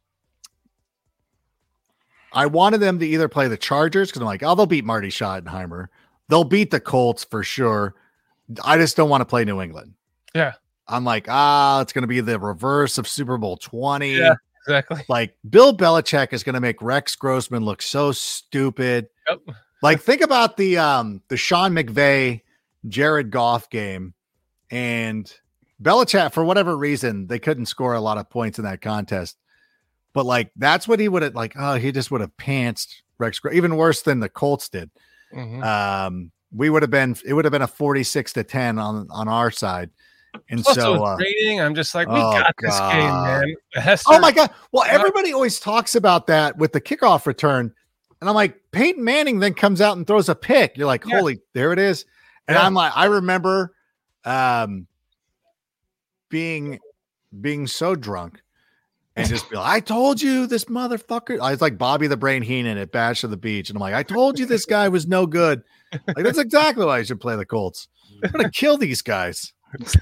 I wanted them to either play the Chargers, because I'm like, oh, they'll beat Marty Schottenheimer. They'll beat the Colts for sure. I just don't want to play New England. Yeah. I'm like, ah, it's going to be the reverse of Super Bowl twenty. Yeah, exactly. Like Bill Belichick is going to make Rex Grossman look so stupid. Yep. Like think about the um the Sean McVay, Jared Goff game, and Belichick, for whatever reason, they couldn't score a lot of points in that contest. But like that's what he would have like. Oh, he just would have pantsed Rex, even worse than the Colts did. Mm-hmm. Um, we would have been. It would have been a forty-six to ten on on our side. And Also, so, with uh, rating, I'm just like, we oh, got this God. game, man. Hester, oh my God. Well, everybody always talks about that with the kickoff return. And I'm like, Peyton Manning then comes out and throws a pick. You're like, Yeah. holy, there it is. And Yeah. I'm like, I remember um, being, being so drunk and just be like, I told you this motherfucker. I was like Bobby the Brain Heenan at Bash of the Beach. And I'm like, I told you this guy was no good. Like, that's exactly why I should play the Colts. I'm going to kill these guys.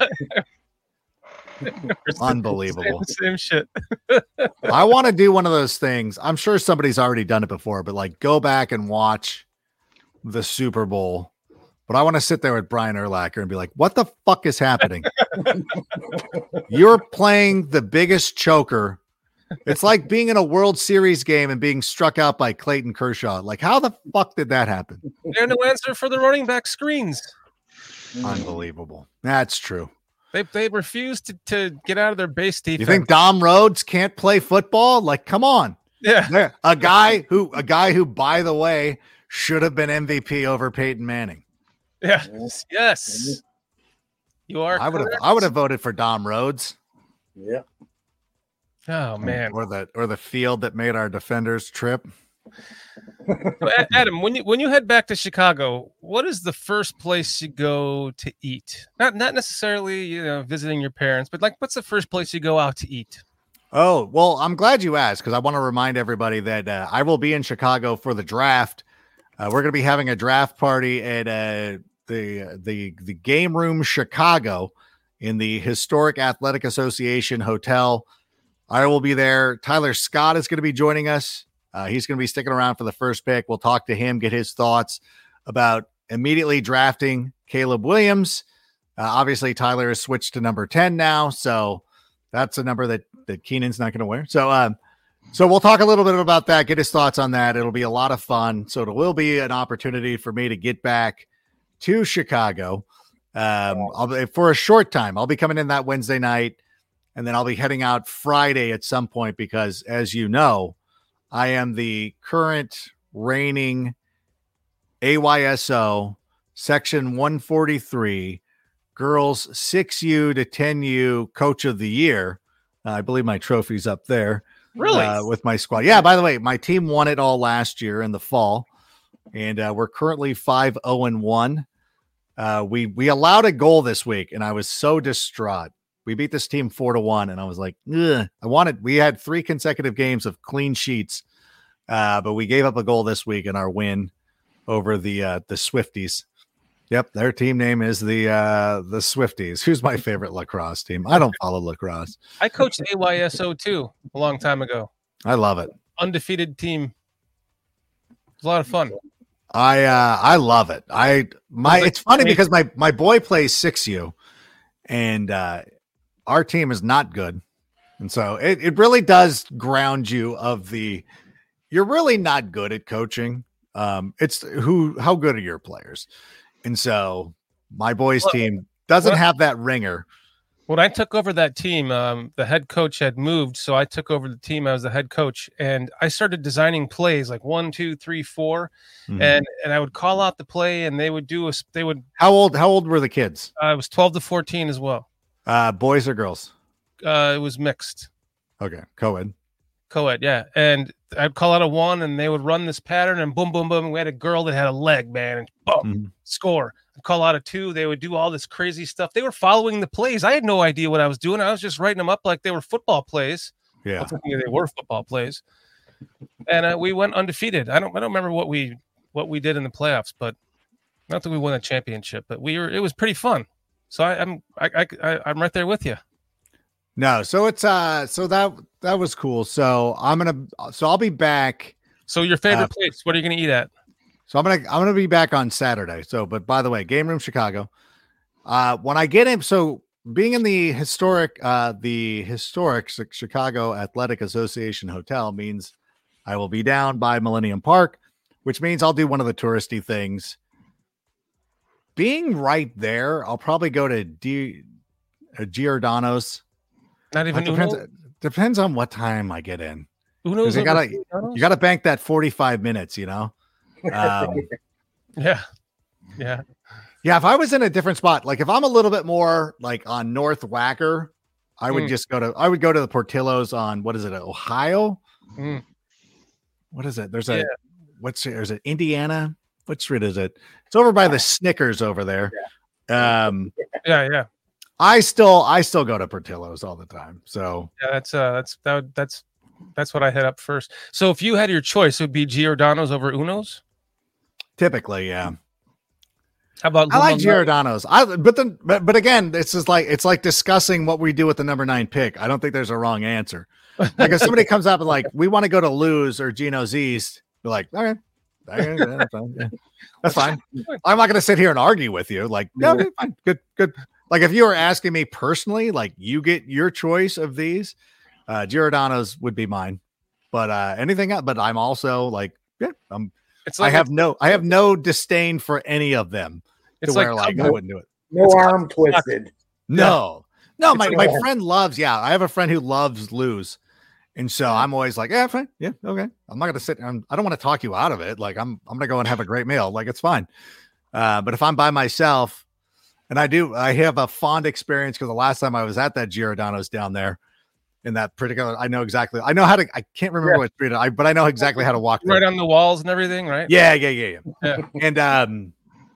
Unbelievable. Same, same shit. I want to do one of those things. I'm sure somebody's already done it before, but like go back and watch the Super Bowl. But I want to sit there with Brian Urlacher and be like, what the fuck is happening? You're playing the biggest choker. It's like being in a World Series game and being struck out by Clayton Kershaw. Like, how the fuck did that happen? There's no answer for the running back screens. Unbelievable. That's true. They they refuse to, to get out of their base defense. You think Dom Rhodes can't play football? Like, come on. Yeah. There, a guy who, a guy who, by the way, should have been M V P over Peyton Manning. Yeah. Yes. You are. I would have, correct. I would have voted for Dom Rhodes. Yeah. Oh man. or the, or the field that made our defenders trip. So, Adam, when you when you head back to Chicago, what is the first place you go to eat? Not not necessarily, you know, visiting your parents, but like, what's the first place you go out to eat? Oh, well, I'm glad you asked because I want to remind everybody that uh, I will be in Chicago for the draft. Uh, we're going to be having a draft party at uh, the the the Game Room Chicago in the Historic Athletic Association Hotel. I will be there. Tyler Scott is going to be joining us. Uh, he's going to be sticking around for the first pick. We'll talk to him, get his thoughts about immediately drafting Caleb Williams. Uh, obviously, Tyler has switched to number ten now, so that's a number that that Keenan's not going to wear. So, um, so we'll talk a little bit about that, get his thoughts on that. It'll be a lot of fun. So it will be an opportunity for me to get back to Chicago um, I'll be, for a short time. I'll be coming in that Wednesday night, and then I'll be heading out Friday at some point because, as you know, I am the current reigning A Y S O Section one forty-three Girls six U to ten U Coach of the Year. Uh, I believe my trophy's up there. Really? Uh, with my squad. Yeah, by the way, my team won it all last year in the fall, and uh, we're currently five oh and one. Uh, we we allowed a goal this week, and I was so distraught. We beat this team four to one, and I was like, ugh. I wanted. We had three consecutive games of clean sheets, uh, but we gave up a goal this week in our win over the uh, the Swifties. Yep, their team name is the uh, the Swifties. Who's my favorite lacrosse team? I don't follow lacrosse. I coached A Y S O too a long time ago. I love it. Undefeated team. It was a lot of fun. I uh, I love it. I my it's funny because my my boy plays six U, and uh, our team is not good, and so it, it really does ground you of the you're really not good at coaching. Um, it's who how good are your players, and so my boys' well, team doesn't well, have that ringer. When I took over that team, um, the head coach had moved, so I took over the team as the head coach, and I started designing plays like one, two, three, four, mm-hmm. and and I would call out the play, and they would do a they would. How old? How old were the kids? I uh, was twelve to fourteen as well. Uh, boys or girls? Uh, it was mixed. Okay, co-ed. Co-ed, yeah, and I'd call out a one, and they would run this pattern, and boom, boom, boom. And we had a girl that had a leg, man, and boom, mm-hmm. score. Call out a two, they would do all this crazy stuff. They were following the plays. I had no idea what I was doing. I was just writing them up like they were football plays. Yeah, they were football plays, and uh, we went undefeated. I don't, I don't remember what we what we did in the playoffs, but not that we won a championship. But we were. It was pretty fun. So I, I'm, I, I, I'm right there with you. No, so it's uh, so that that was cool. So I'm gonna, so I'll be back. So your favorite uh, place? What are you gonna eat at? So I'm gonna I'm gonna be back on Saturday. So, but by the way, Game Room Chicago. Uh, when I get in, so being in the historic uh, the historic Chicago Athletic Association Hotel means I will be down by Millennium Park, which means I'll do one of the touristy things. Being right there, I'll probably go to D, uh, Giordano's. Not even it depends, Uno? depends on what time I get in. Uno's you gotta you gotta bank that forty-five minutes, you know. Um, yeah, yeah, yeah. If I was in a different spot, like if I'm a little bit more like on North Wacker, I would mm. just go to. I would go to the Portillo's on what is it, Ohio? Mm. What is it? There's a yeah. what's there's it, Indiana? What street is it? It's over by the Snickers over there. Yeah. Um, yeah, yeah. I still I still go to Portillo's all the time. So yeah, that's uh, that's that, that's that's what I hit up first. So if you had your choice, it would be Giordano's over Uno's. Typically, yeah. How about I like Giordano's? I but then but, but again, it's just like it's like discussing what we do with the number nine pick. I don't think there's a wrong answer. Like if somebody comes up and like we want to go to Lou's or Gino's East, be like, okay, that's fine. Yeah. That's fine. I'm not going to sit here and argue with you. Like, no, okay, fine, good, good. Like if you were asking me personally, like you get your choice of these, uh, Giordano's would be mine. But uh, anything else, but I'm also like, yeah, I'm. It's like I have no, I have no disdain for any of them. It's to where, like, like I wouldn't do it. No it's arm like, twisted. No, no. My, like, my friend loves. Yeah, I have a friend who loves Lou's, and so I'm always like, yeah, fine, yeah, okay. I'm not gonna sit. I'm, I don't want to talk you out of it. Like I'm, I'm gonna go and have a great meal. Like it's fine. Uh, but if I'm by myself, and I do, I have a fond experience because the last time I was at that Giordano's down there, in that particular. I know exactly. I know how to. I can't remember Yeah. what street. I but I know exactly how to walk. Right there. on the walls and everything, right? Yeah, yeah, yeah, yeah. Yeah. And um,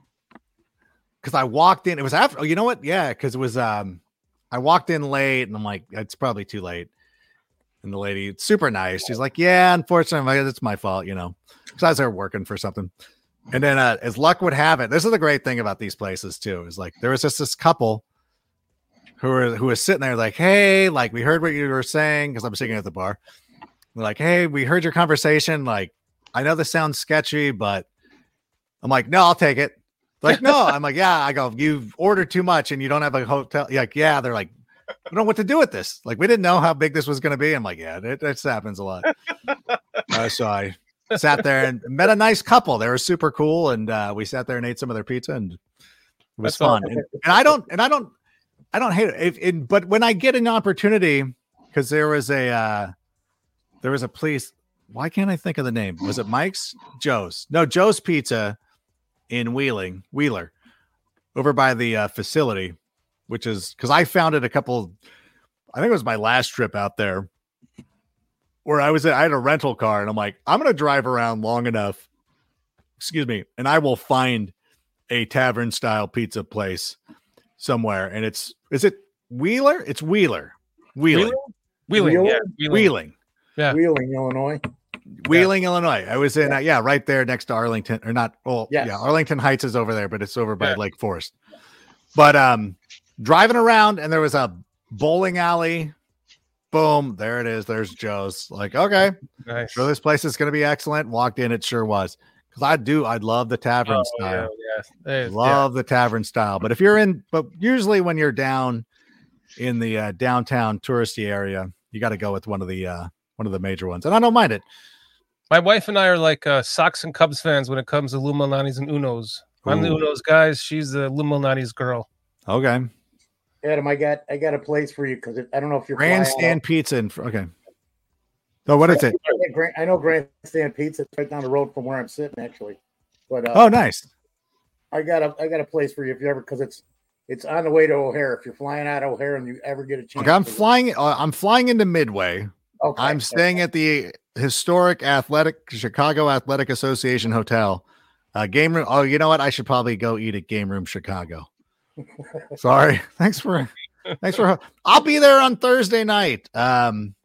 because I walked in, it was after. Oh, you know what? Yeah, because it was um, I walked in late, and I'm like, it's probably too late. And the lady, it's super nice. She's like, yeah, unfortunately, it's my fault, you know, because I was there working for something. And then, uh, as luck would have it, this is the great thing about these places too. Is like there was just this couple who were who was sitting there, like, hey, like we heard what you were saying because I'm sitting at the bar. They're like, hey, we heard your conversation. Like, I know this sounds sketchy, but I'm like, no, I'll take it. They're like, no, I'm like, yeah. I go, you've ordered too much and you don't have a hotel. You're like, yeah. They're like, we don't know what to do with this. Like, we didn't know how big this was going to be. I'm like, yeah, it, it happens a lot. uh, so I sat there and met a nice couple. They were super cool. And uh, we sat there and ate some of their pizza and it was That's fun. awesome. And, and I don't, and I don't, I don't hate it. If, it but when I get an opportunity, because there was a, uh, there was a place. Why can't I think of the name? Was it Mike's? Joe's? No, Joe's Pizza in Wheeling, Wheeler, over by the uh, facility. Which is because I found it a couple, I think it was my last trip out there where I was, I had a rental car and I'm like, I'm going to drive around long enough, excuse me, and I will find a tavern style pizza place somewhere. And it's, is it Wheeler? It's Wheeler. Wheeling. Wheeling. Wheeling? Yeah. Wheeling. Wheeling. Yeah. Wheeling, Illinois. Wheeling, Illinois. I was in, uh, yeah, right there next to Arlington or not. Well, Yes. yeah, Arlington Heights is over there, but it's over by Yeah. Lake Forest. But, um, driving around and there was a bowling alley. Boom. There it is. There's Joe's. Like, okay, Nice. sure, this place is going to be excellent. Walked in. It sure was. Cause I do. I love the tavern Oh, style. yeah, yeah. It is, Love the tavern style. But if you're in, but usually when you're down in the uh, downtown touristy area, you got to go with one of the, uh, one of the major ones. And I don't mind it. My wife and I are like uh, Sox and Cubs fans when it comes to Lou Malnati's and Unos. I'm the Ooh. Unos guys. She's the Lou Malnati's girl. Okay. Adam, I got I got a place for you because I don't know if you're flying Grandstand out. pizza. In, fr- okay. So what is it? Yeah, Gran- I know Grandstand Pizza right down the road from where I'm sitting, actually. But uh, Oh, nice. I got a I got a place for you if you ever because it's it's on the way to O'Hare. If you're flying out of O'Hare and you ever get a chance, Okay, I'm to- flying. Uh, I'm flying into Midway. Okay. I'm staying at the historic Athletic Chicago Athletic Association Hotel. Uh, game room. Oh, you know what? I should probably go eat at Game Room Chicago. Sorry. Thanks for. Thanks for. I'll be there on Thursday night. Um,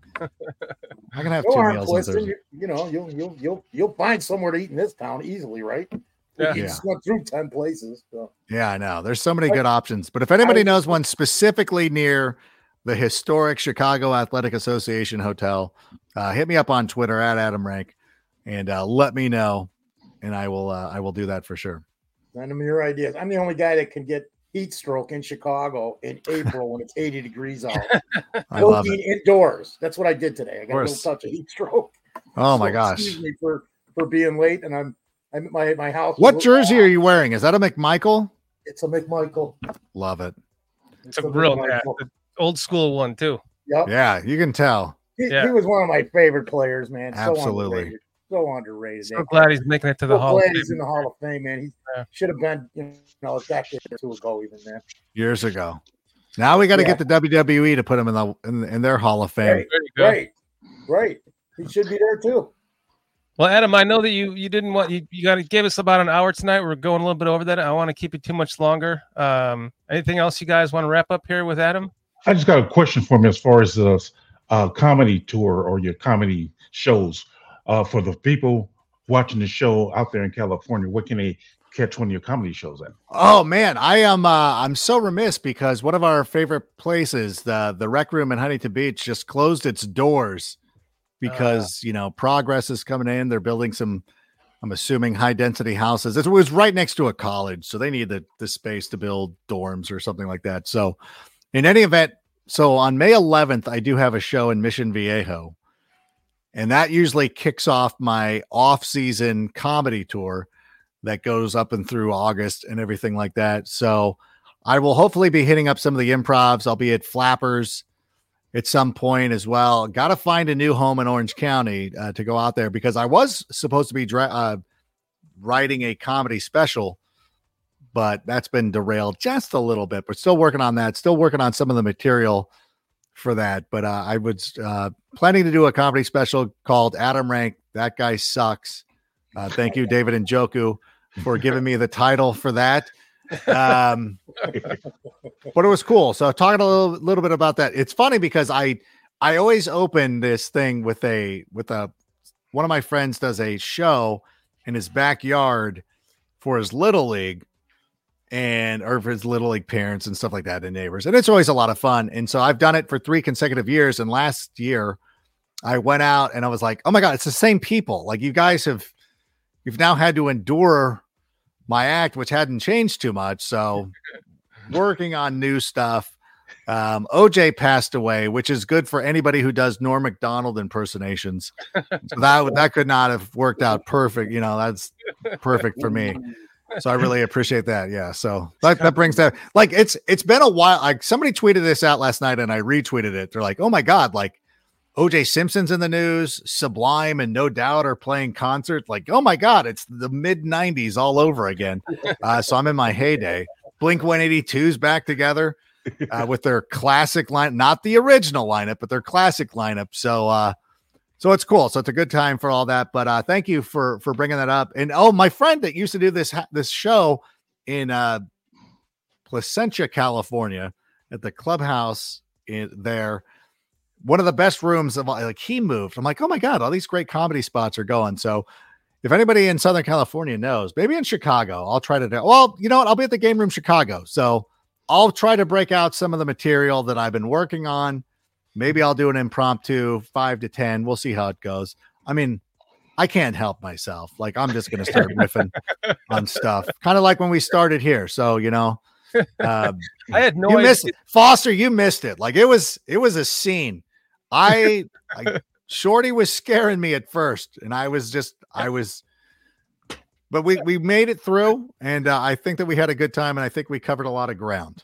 I can have Go two on, meals on Clifton. Thursday. You, you know, you'll you'll you'll you'll find somewhere to eat in this town easily, right? Yeah. You Yeah. just went through ten places. So. Yeah, I know. There's so many good options. But if anybody I- knows one specifically near the historic Chicago Athletic Association Hotel, uh, hit me up on Twitter at Adam Rank and uh, let me know. And I will uh, I will do that for sure. Send them your ideas. I'm the only guy that can get heat stroke in Chicago in April when it's eighty degrees out. I love Working it. indoors. That's what I did today. I got a course. little touch of heat stroke. Oh my So gosh. Excuse me for for being late, and I'm I'm at my my house. What jersey are you wearing? Is that a McMichael? It's a McMichael. Love it. It's a real yeah, the old school one too. Yep. Yeah, you can tell. He, Yeah. he was one of my favorite players, man. So Absolutely. underrated. So underrated. So glad he's making it to the So Hall of glad Fame. he's in the Hall of Fame, man. He Yeah. should have been, you know, a decade or two ago, even, man. Years ago. Now we got to Yeah. get the W W E to put him in the in, in their Hall of Fame. Right. There you go. Right. Right. He should be there too. Well, Adam, I know that you you didn't want you, you got to give us about an hour tonight. We're going a little bit over that. I want to keep it too much longer. Um, anything else you guys want to wrap up here with Adam? I just got a question for me as far as the uh, comedy tour or your comedy shows. Uh, for the people watching the show out there in California, what can they catch one of your comedy shows at? Oh man, I am uh, I'm so remiss because one of our favorite places, the the Rec Room in Huntington Beach, just closed its doors because you know progress is coming in. They're building some, I'm assuming, high density houses. It was right next to a college, so they need the the space to build dorms or something like that. So, in any event, so on May eleventh, I do have a show in Mission Viejo, and that usually kicks off my off-season comedy tour that goes up and through August and everything like that. So I will hopefully be hitting up some of the improvs. I'll be at Flappers at some point as well. Got to find a new home in Orange County uh, to go out there because I was supposed to be dra- uh, writing a comedy special, but that's been derailed just a little bit, but still working on that. Still working on some of the material for that. But uh, I was uh, planning to do a comedy special called Adam Rank. That guy sucks. Uh, thank you, David Njoku, for giving me the title for that. Um, but it was cool. So talking a little, little bit about that. It's funny because I I always open this thing with a with a one of my friends does a show in his backyard for his little league and or for his little league parents and stuff like that and neighbors. And it's always a lot of fun. And so I've done it for three consecutive years. And last year I went out and I was like, oh my God, it's the same people. Like you guys have, you've now had to endure my act, which hadn't changed too much. So working on new stuff. Um, O J passed away, which is good for anybody who does Norm Macdonald impersonations. So that, that could not have worked out perfect. You know, that's perfect for me. So I really appreciate that. Yeah. So that, that brings that, like, it's, it's been a while. Like somebody tweeted this out last night and I retweeted it. They're like, oh my God, like O J Simpson's in the news, Sublime and No Doubt are playing concerts. Like, oh my God, it's the mid nineties all over again. Uh, so I'm in my heyday. Blink one eighty-two's back together. Uh, with their classic line, not the original lineup, but their classic lineup. So, uh, so it's cool. So it's a good time for all that. But uh, thank you for for bringing that up. And oh, my friend that used to do this this show in uh, Placentia, California, at the clubhouse in there, one of the best rooms of all, like he moved. I'm like, oh my God, all these great comedy spots are going. So if anybody in Southern California knows, maybe in Chicago, I'll try to do. Well, you know what? I'll be at the Game Room Chicago. So I'll try to break out some of the material that I've been working on. Maybe I'll do an impromptu five to ten. We'll see how it goes. I mean, I can't help myself. Like I'm just going to start riffing on stuff, kind of like when we started here. So, you know, um, I had no you idea. missed it. Foster, you missed it. Like it was, it was a scene. I, I Shorty was scaring me at first and I was just, I was, but we, we made it through, and uh, I think that we had a good time, and I think we covered a lot of ground.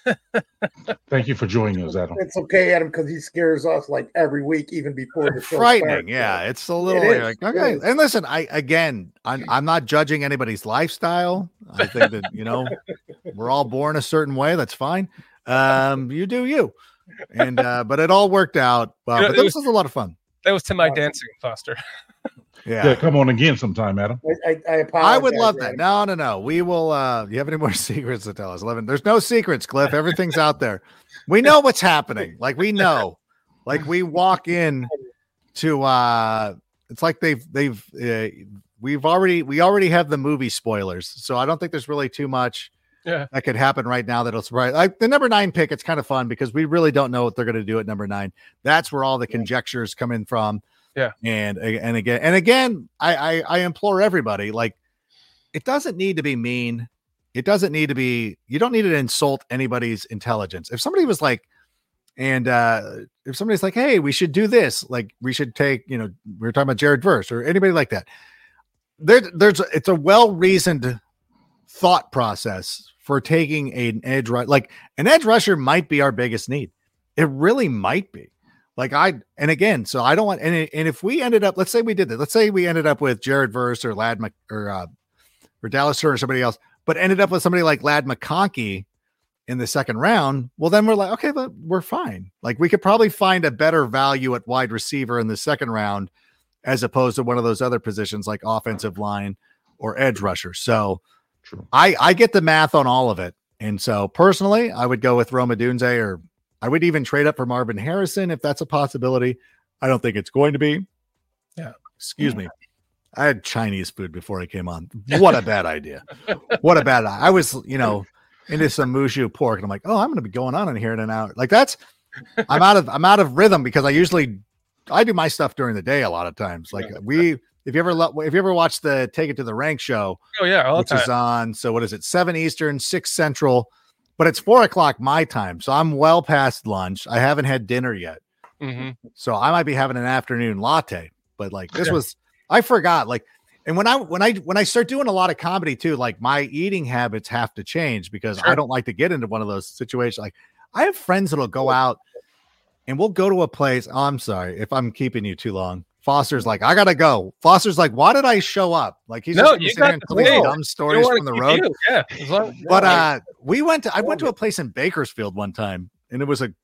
Thank you for joining us, Adam. It's okay, Adam, because he scares us like every week, even before the show Frightening, starts. yeah. It's a little It like, is, okay. it is. And listen, I again, I'm, I'm not judging anybody's lifestyle. I think that you know we're all born a certain way. That's fine. Um, you do you, and uh, but it all worked out. Well, but this was a lot of fun. That was to my dancing, Foster. Yeah. Yeah, come on again sometime, Adam. I, I, I apologize. I would love that. Adam. No, no, no. We will. Uh, you have any more secrets to tell us? eleven. There's no secrets, Cliff. Everything's out there. We know what's happening. Like we know. Like we walk in to. Uh, it's like they've they've. Uh, we've already we already have the movie spoilers, so I don't think there's really too much. Yeah, that could happen right now. That'll surprise. Like the number nine pick. It's kind of fun because we really don't know what they're going to do at number nine. That's where all the conjectures come in from. Yeah. And, and again, and again, I, I, I implore everybody, like, it doesn't need to be mean. It doesn't need to be, you don't need to insult anybody's intelligence. If somebody was like, and uh, if somebody's like, hey, we should do this, like we should take, you know, we were talking about Jared Verse or anybody like that. There, there's, it's a well-reasoned thought process for taking an edge rush. Like an edge rusher might be our biggest need. It really might be. Like I, and again, so I don't want, and, and if we ended up, let's say we did that, let's say we ended up with Jared Verse or Lad Mc, or, uh, or Dallas Turner or somebody else, but ended up with somebody like Lad McConkey in the second round. Well, then we're like, okay, but we're fine. Like we could probably find a better value at wide receiver in the second round, as opposed to one of those other positions like offensive line or edge rusher. So True. I, I get the math on all of it. And so personally, I would go with Rome Odunze, or I would even trade up for Marvin Harrison if that's a possibility. I don't think it's going to be. Yeah. Excuse me. I had Chinese food before I came on. What a bad idea. What a bad I was, you know, into some Mushu pork, and I'm like, oh, I'm going to be going on in here in an hour. Like that's, I'm out of, I'm out of rhythm because I usually, I do my stuff during the day a lot of times. Like we, if you ever, if you ever watch the Take It to the Rank show, oh yeah, all the which time. is on, so what is it? seven Eastern, six Central, but it's four o'clock my time. So I'm well past lunch. I haven't had dinner yet. Mm-hmm. So I might be having an afternoon latte, but like this was, I forgot like, and when I, when I, when I start doing a lot of comedy too, like my eating habits have to change because Sure. I don't like to get into one of those situations. Like I have friends that'll go out and we'll go to a place. Oh, I'm sorry if I'm keeping you too long. Foster's like, I gotta go. Foster's like, why did I show up? Like he's No, just you sitting there got and the telling me deal. dumb stories from the road. You. Yeah, as long- But uh, we went to I went to a place in Bakersfield one time, and it was a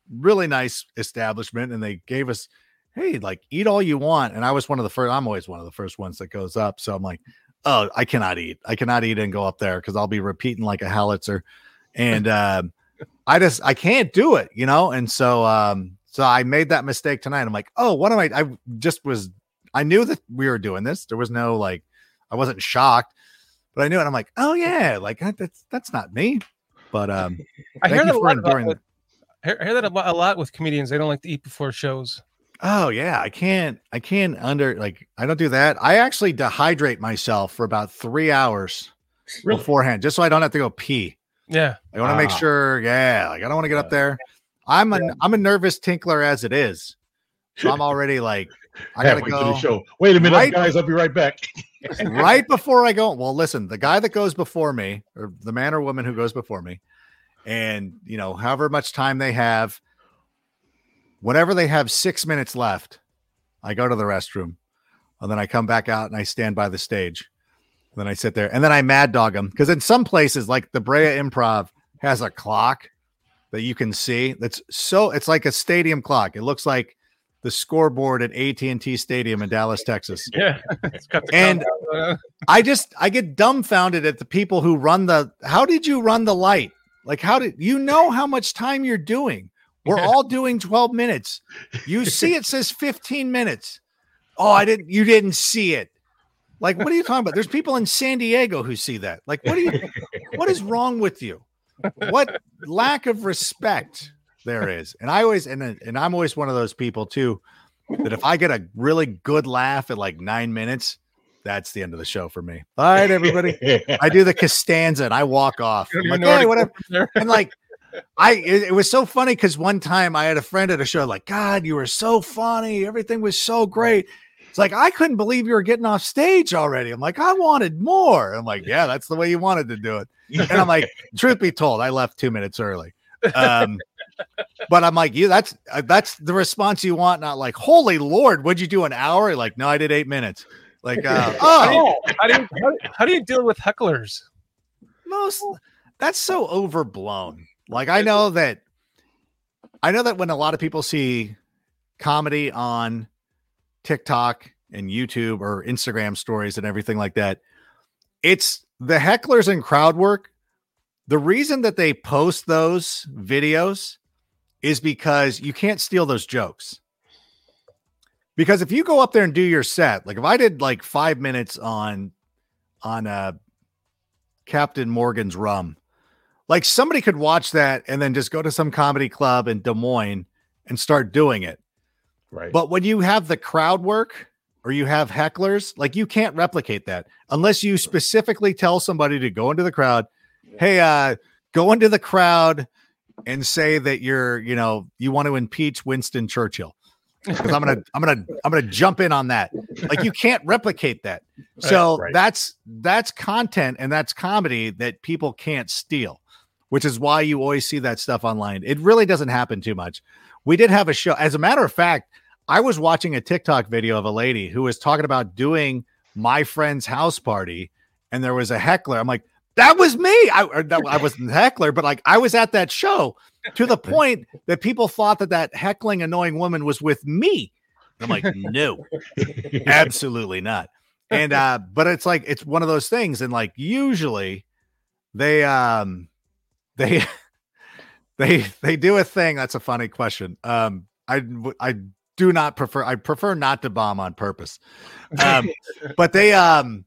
really nice establishment, and they gave us, hey, like eat all you want. And I was one of the first. I'm always one of the first ones that goes up. So I'm like, oh, I cannot eat. I cannot eat and go up there because I'll be repeating like a howitzer, and um, I just I can't do it, you know. And so um, so I made that mistake tonight. I'm like, oh, what am I? I just was. I knew that we were doing this. There was no like, I wasn't shocked, but I knew it. I'm like, oh yeah, like that's that's not me. But um, I hear that a lot. About, with, I hear that a lot with comedians. They don't like to eat before shows. Oh yeah, I can't. I can't under like I don't do that. I actually dehydrate myself for about three hours really? beforehand, just so I don't have to go pee. Yeah, I want to wow. make sure. Yeah, like I don't want to get up there. I'm a yeah. I'm a nervous tinkler as it is, so I'm already like I gotta Halfway go. To the show. Wait a minute, right, guys. I'll be right back. Right before I go. Well, listen, the guy that goes before me, or the man or woman who goes before me, and you know, however much time they have. Whenever they have six minutes left, I go to the restroom, and then I come back out and I stand by the stage. And then I sit there, and then I mad dog them because in some places, like the Brea Improv, has a clock that you can see. That's so it's like a stadium clock. It looks like the scoreboard at A T and T Stadium in Dallas, Texas. Yeah, and I just I get dumbfounded at the people who run the. How did you run the light? Like, how did you know how much time you're doing? We're all doing twelve minutes. You see, it says fifteen minutes. Oh, I didn't, you didn't see it. Like, what are you talking about? There's people in San Diego who see that. Like, what are you, what is wrong with you? What lack of respect there is. And I always, and, and I'm always one of those people too, that if I get a really good laugh at like nine minutes, that's the end of the show for me. All right, everybody. I do the Costanza and I walk off. I'm like, hey, whatever. And like, I it, it was so funny because one time I had a friend at a show like, God, you were so funny. Everything was so great. It's like, I couldn't believe you were getting off stage already. I'm like, I wanted more. I'm like, yeah, that's the way you wanted to do it. And I'm like, truth be told, I left two minutes early. Um, but I'm like, you, that's, uh, that's the response you want. Not like, holy Lord, what'd you do an hour? Like, no, I did eight minutes. Like, uh, oh, how do you, how do you, how do you deal with hecklers? Most that's so overblown. Like, I know that, I know that when a lot of people see comedy on TikTok and YouTube or Instagram stories and everything like that, it's the hecklers and crowd work. The reason that they post those videos is because you can't steal those jokes. Because if you go up there and do your set, like if I did like five minutes on, on uh, Captain Morgan's Rum, like somebody could watch that and then just go to some comedy club in Des Moines and start doing it. Right. But when you have the crowd work or you have hecklers, like you can't replicate that unless you specifically tell somebody to go into the crowd. Hey, uh, go into the crowd and say that you're, you know, you want to impeach Winston Churchill. Because I'm gonna, I'm gonna, I'm gonna jump in on that. Like you can't replicate that. So right. that's that's content and that's comedy that people can't steal. Which is why you always see that stuff online. It really doesn't happen too much. We did have a show. As a matter of fact, I was watching a TikTok video of a lady who was talking about doing my friend's house party, and there was a heckler. I'm like, that was me. I, or that, I wasn't a heckler, but like I was at that show to the point that people thought that that heckling annoying woman was with me. I'm like, no, absolutely not. And uh, but it's like it's one of those things, and like usually they um. They, they, they do a thing. That's a funny question. Um, I, I do not prefer, I prefer not to bomb on purpose. Um, but they, um,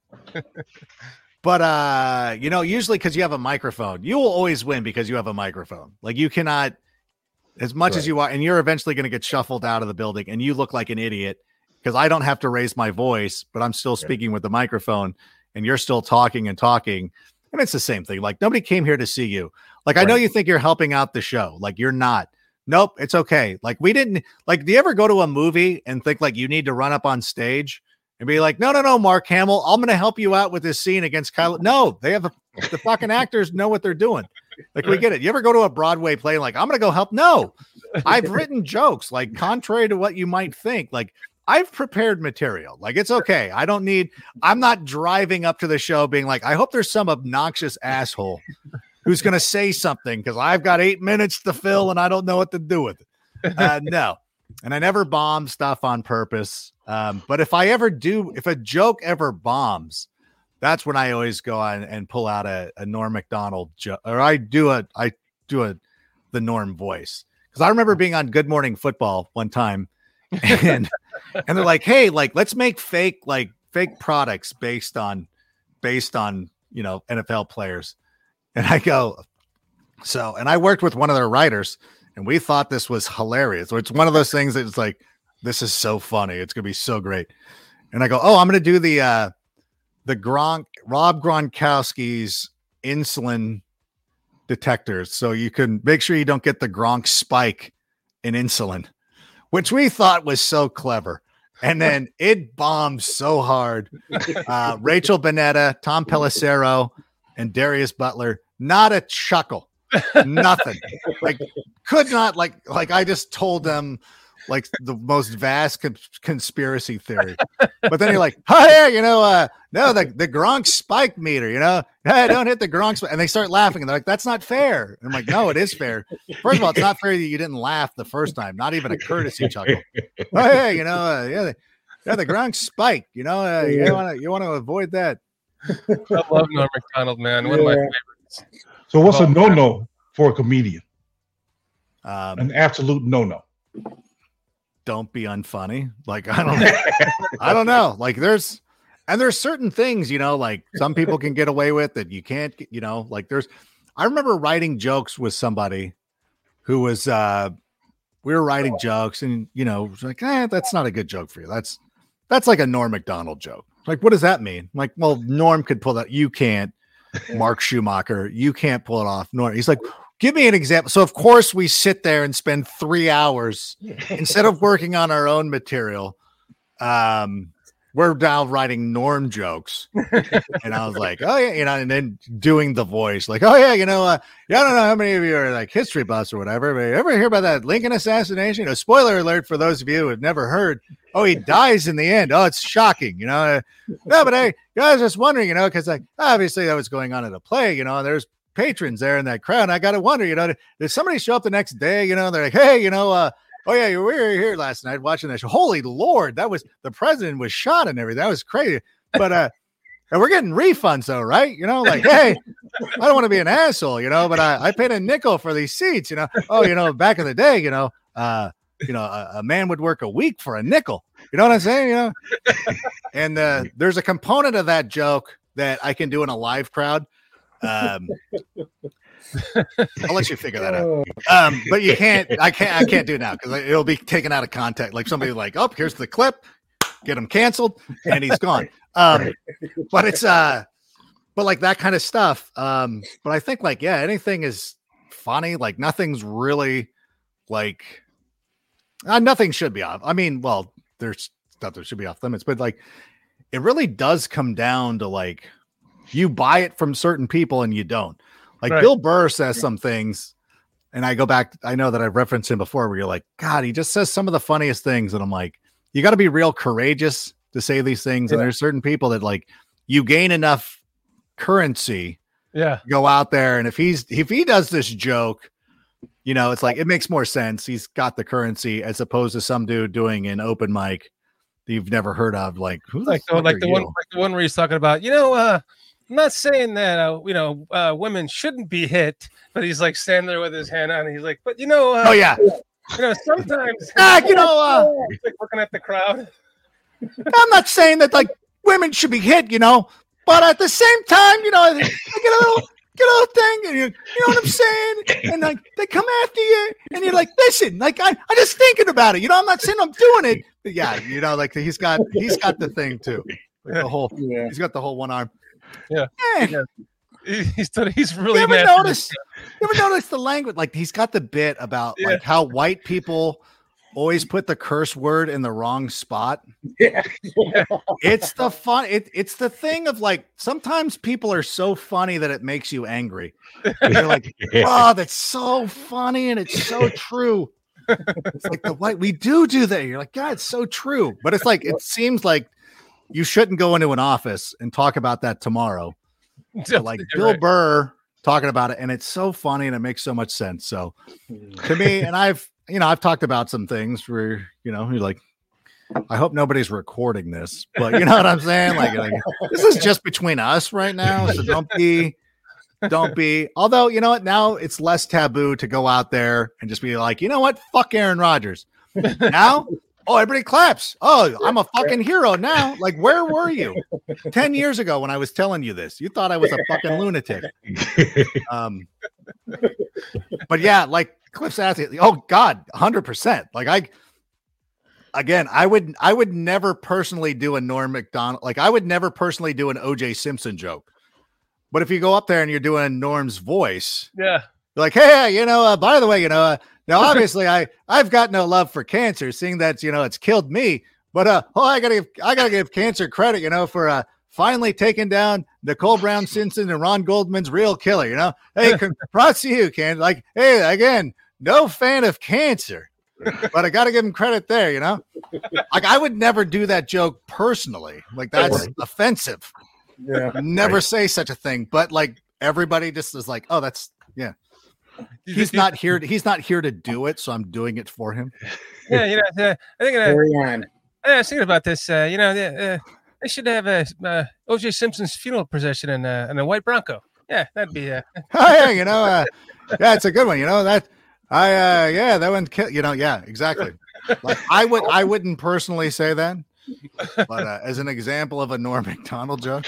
but, uh, you know, usually cause you have a microphone, you will always win because you have a microphone. Like you cannot, as much right. as you are, and you're eventually going to get shuffled out of the building and you look like an idiot because I don't have to raise my voice, but I'm still speaking yeah. with the microphone and you're still talking and talking. And it's the same thing. Like nobody came here to see you. Like, right. I know you think you're helping out the show. Like you're not. Nope. It's okay. Like we didn't like, do you ever go to a movie and think like you need to run up on stage and be like, no, no, no, Mark Hamill, I'm going to help you out with this scene against Kyle. No, they have a, the fucking actors know what they're doing. Like we get it. You ever go to a Broadway play? Like I'm going to go help. No, I've written jokes like contrary to what you might think. Like I've prepared material. Like it's okay. I don't need, I'm not driving up to the show being like, I hope there's some obnoxious asshole who's going to say something because I've got eight minutes to fill and I don't know what to do with it. Uh, no, and I never bomb stuff on purpose. Um, but if I ever do, if a joke ever bombs, that's when I always go on and pull out a, a Norm Macdonald joke, or I do a I do a the Norm voice, because I remember being on Good Morning Football one time, and and they're like, hey, like let's make fake like fake products based on based on you know N F L players, and I go so, and I worked with one of their writers, and we thought this was hilarious. So it's one of those things that it's like, this is so funny. It's going to be so great. And I go, oh, I'm going to do the, uh, the Gronk, Rob Gronkowski's insulin detectors. So you can make sure you don't get the Gronk spike in insulin, which we thought was so clever. And then it bombed so hard. Uh, Rachel Bonetta, Tom Pelissero, and Darius Butler, not a chuckle, nothing. Like, could not, like, like I just told them, like the most vast con- conspiracy theory. But then you're like, oh yeah, you know, uh, no, the, the Gronk spike meter, you know, hey, don't hit the Gronk spike. And they start laughing and they're like, that's not fair. And I'm like, no, it is fair. First of all, it's not fair that you didn't laugh the first time, not even a courtesy chuckle. Oh yeah, you know, uh, yeah, the, yeah, the Gronk spike, you know, uh, you want to, you want to avoid that. I love Norm Macdonald, man. One of my favorites. So what's a no-no for a comedian? Um, An absolute no-no. Don't be unfunny. Like, I don't know. I don't know. Like there's, and there's certain things, you know, like some people can get away with that you can't, you know, like there's, I remember writing jokes with somebody who was, uh, we were writing jokes and, you know, it was like, eh, that's not a good joke for you. That's, that's like a Norm Macdonald joke. Like, what does that mean? I'm like, well, Norm could pull that. You can't. Mark Schumacher, you can't pull it off. Norm. He's like, give me an example. So of course we sit there and spend three hours instead of working on our own material. Um, we're now writing Norm jokes. And I was like, oh yeah, you know, and then doing the voice, like, oh yeah, you know, uh, yeah, I don't know how many of you are like history buffs or whatever, but you ever hear about that Lincoln assassination? You know, spoiler alert for those of you who have never heard. Oh, he dies in the end. Oh, it's shocking, you know. Uh, no, but hey, I was just wondering, you know, because like obviously that was going on at a play, you know, and there's patrons there in that crowd. And I got to wonder, you know, did, did somebody show up the next day? You know, they're like, hey, you know, uh, oh yeah, you were here last night watching that show. Holy Lord, that was the president was shot and everything. That was crazy. But uh, and we're getting refunds though, right? You know, like, hey, I don't want to be an asshole, you know, but I, I paid a nickel for these seats, you know. Oh, you know, back in the day, you know, uh, you know, a, a man would work a week for a nickel. You know what I'm saying? You know, and uh, there's a component of that joke that I can do in a live crowd. Um, I'll let you figure that out. Um, but you can't. I can't. I can't do it now because it'll be taken out of context. Like somebody like, oh, here's the clip. Get him canceled, and he's gone. Um, but it's uh, but like that kind of stuff. Um, but I think like yeah, anything is funny. Like nothing's really like. Uh, nothing should be off. I mean, well, there's stuff that should be off limits, but like it really does come down to like you buy it from certain people and you don't. Like right. Bill Burr says some things, and I go back. I know that I've referenced him before where you're like, God, he just says some of the funniest things. And I'm like, you got to be real courageous to say these things. Yeah. And there's certain people that like you gain enough currency. Yeah. Go out there. And if he's, if he does this joke, you know, it's like, it makes more sense. He's got the currency as opposed to some dude doing an open mic that you've never heard of. Like, who like the, like the you? one, like the one where he's talking about, you know, uh, I'm not saying that, uh, you know, uh, women shouldn't be hit, but he's like standing there with his hand on. And he's like, but you know, uh, oh yeah, you know, sometimes, ah, you know, uh, he's like looking at the crowd. I'm not saying that like women should be hit, you know, but at the same time, you know, I get a little, get a little thing, and you, you know what I'm saying, and like they come after you, and you're like, listen, like I, I'm just thinking about it, you know, I'm not saying I'm doing it, but yeah, you know, like he's got, he's got the thing too, like the whole, yeah. He's got the whole one arm. Yeah, hey, yeah. He's he's really. You ever notice? You ever notice the language? Like he's got the bit about yeah. like how white people always put the curse word in the wrong spot. Yeah, it's the fun. It, it's the thing of like sometimes people are so funny that it makes you angry. You're like, oh, that's so funny and it's so true. It's like the white we do do that. You're like, God, it's so true. But it's like it seems like. You shouldn't go into an office and talk about that tomorrow. So like Bill right. Burr talking about it, and it's so funny and it makes so much sense. So to me, and I've you know, I've talked about some things where, you know, you're like, I hope nobody's recording this, but you know what I'm saying? Like, like this is just between us right now. So don't be, don't be, although, you know what? Now it's less taboo to go out there and just be like, you know what? Fuck Aaron Rodgers. Now, oh, everybody claps. Oh, I'm a fucking hero now. Like, where were you ten years ago when I was telling you this? You thought I was a fucking lunatic. Um, but yeah, like Cliff's asking, oh God, one hundred percent. Like I, again, I would, I would never personally do a Norm Macdonald. Like I would never personally do an O J Simpson joke. But if you go up there and you're doing Norm's voice, yeah, like, hey, you know, uh, by the way, you know, uh, now obviously I, I've got no love for cancer, seeing that, you know, it's killed me. But uh, oh, I gotta give, I gotta give cancer credit, you know, for uh, finally taking down Nicole Brown Simpson and Ron Goldman's real killer. You know, hey, congrats to you, Ken. Like, hey, again, no fan of cancer, but I gotta give him credit there. You know, like I would never do that joke personally. Like that's right. Offensive. Yeah, never right. say such a thing. But like everybody just is like, oh, that's yeah. He's not here. To, he's not here to do it, so I'm doing it for him. Yeah, you know, uh, I think uh, Carry on. I was thinking about this. Uh, you know, uh, they should have a uh, O J Simpson's funeral procession in, uh, in a white Bronco. Yeah, that'd be. Uh... oh yeah, you know, uh, yeah, it's a good one. You know that I, uh, yeah, that one. You know, yeah, exactly. Like I would, I wouldn't personally say that, but uh, as an example of a Norm Macdonald joke.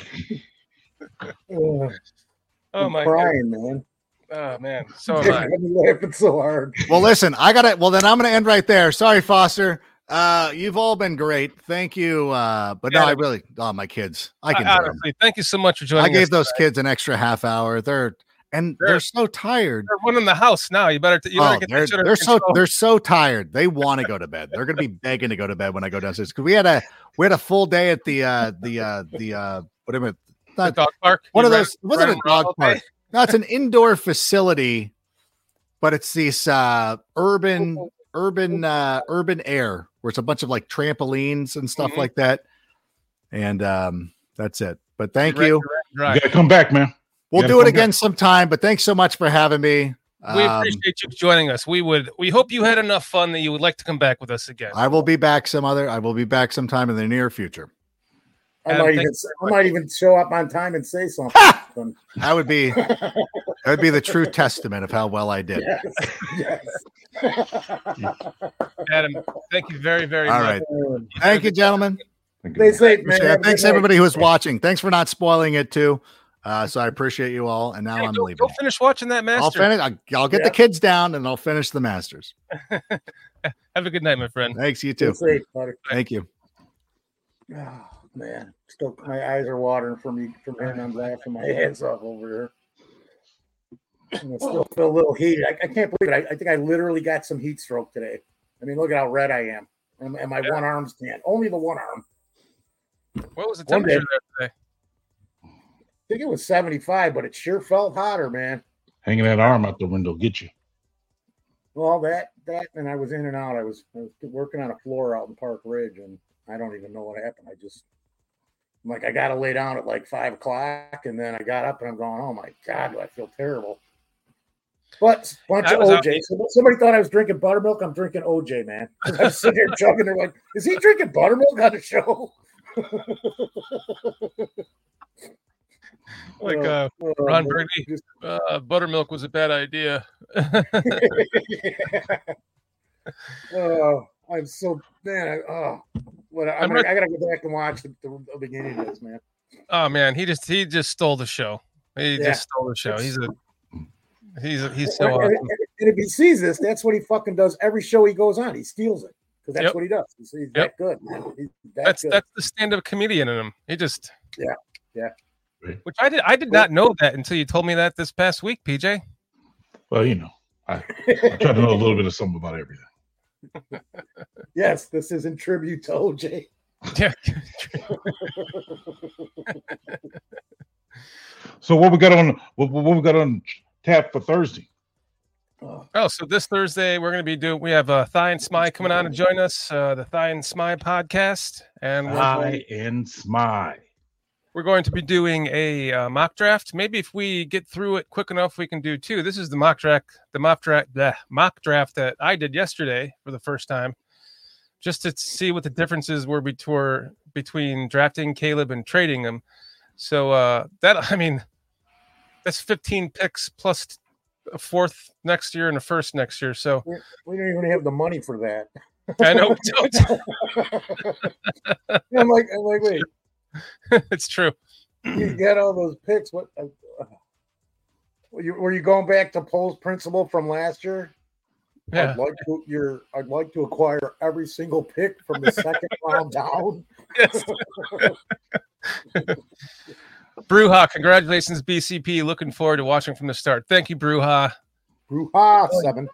Oh, oh I'm my crying, God. man. Oh man, so am I. I'm laughing so hard. Well, listen, I got it. Well, then I'm going to end right there. Sorry, Foster. Uh, you've all been great. Thank you. Uh, but yeah, no, I really, oh, my kids, I can. I, honestly, thank you so much for joining. I gave us those today. kids an extra half hour. They're and they're, they're so tired. They're running the house now. You better. You better oh, get they're that they're so control. they're so tired. They want to go to bed. They're going to be begging to go to bed when I go downstairs because we had a we had a full day at the uh the uh the uh what am I? The dog park. One You of ran- those. Wasn't ran a dog around park. No, it's an indoor facility, but it's this uh, urban, urban, uh, urban air where it's a bunch of like trampolines and stuff Mhm. like that. And um, that's it. But thank Right, you. right, right. You gotta come back, man. We'll Yeah, do it come again sometime. But thanks so much for having me. We Um, appreciate you joining us. We would. We hope you had enough fun that you would like to come back with us again. I will be back some other. I will be back sometime in the near future. I Adam, might thank even, you I might even show up on time and say something. That would be that would be the true testament of how well I did. Yes. Yes. Adam, thank you very, very All much. right. Thank you, gentlemen. Stay safe, man. Yeah, Have a thanks good night. everybody who was watching. Thanks for not spoiling it too. Uh, so I appreciate you all. And now Hey, I'm go, leaving. go finish watching that I'll master. finish. I'll, I'll get Yeah. the kids down and I'll finish the Masters. Have a good night, my friend. Thanks, you Stay too. safe, buddy. Thank you. Oh, man, still my eyes are watering from me from hearing I'm laughing my ass off over here. And I still feel a little heated. I, I can't believe it. I, I think I literally got some heat stroke today. I mean, look at how red I am, and, and my Yeah. one arm's tan. Only the one arm. What was the One day. temperature there today? I think it was seventy-five, but it sure felt hotter, man. Hanging that arm out the window, get you. Well, that that, and I was in and out. I was, I was working on a floor out in Park Ridge, and I don't even know what happened. I just, I'm like, I got to lay down at like five o'clock, and then I got up and I'm going, oh my God, do I feel terrible? But bunch I of was O out- J. So somebody thought I was drinking buttermilk. I'm drinking O J, man. I'm sitting here chugging. They're like, is he drinking buttermilk on the show? Like uh, Oh, Ron man. Burgundy, Just- uh, buttermilk was a bad idea. Oh, I'm so man. I, oh, what I'm, I'm gonna, not- I gotta go back and watch the, the, the beginning of this, man. Oh man, he just he just stole the show. He Yeah. just stole the show. He's a he's a, he's And, so and- awesome. and if he sees this, that's what he fucking does every show he goes on. He steals it because that's Yep. what he does. He's, he's Yep. that good, man. He's that That's good. that's the stand-up comedian in him. He just Yeah, yeah. Which I did I did not know that until you told me that this past week, P J. Well, you know, I, I try to know a little bit of something about everything. Yes, this is in tribute to O J. Yeah. So what we got on what, what we got on tap for Thursday? Oh, Oh, so this Thursday we're going to be doing. We have uh, Thigh and Smy coming on to join us, uh, the Thigh and Smy podcast, and we're going, High and Smy. we're going to be doing a uh, mock draft. Maybe if we get through it quick enough, we can do two. This is the mock draft, the mock draft, the mock draft that I did yesterday for the first time, just to see what the differences were between between drafting Caleb and trading him. So uh, that I mean, that's fifteen picks plus a fourth next year and a first next year. So we, we don't even have the money for that. I know. Don't. I'm like, I'm like, wait. It's true. You get all those picks. What? Uh, were, you, were you going back to Pole's principle from last year? Yeah. I'd like to. You're. I'd like to acquire every single pick from the second round down. Yes. Bruja, congratulations, B C P. Looking forward to watching from the start. Thank you, Bruja. Bruja seven.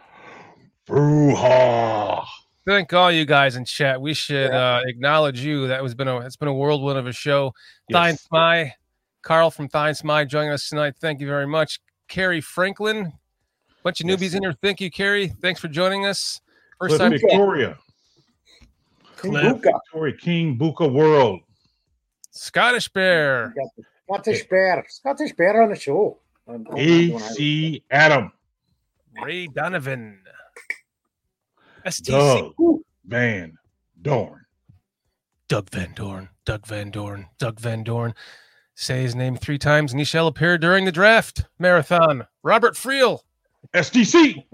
Bruja. Thank all you guys in chat. We should Yeah. uh, acknowledge you. That was been a it's been a whirlwind of a show. Yes. Thine Smy, Carl from Thine Smy joining us tonight. Thank you very much. Carrie Franklin, bunch of Yes. newbies in here. Thank you, Carrie. Thanks for joining us. First Cliff time. Victoria. King Cliff. Buka. Victoria King Buka World. Scottish Bear. Got the Scottish Bear. Scottish Bear on the show. I'm- I'm A doing C Adam. Ray Donovan. S T C. Doug Van Dorn. Doug Van Dorn. Doug Van Dorn. Doug Van Dorn. Say his name three times and he shall appear during the draft marathon. Robert Friel. S D C.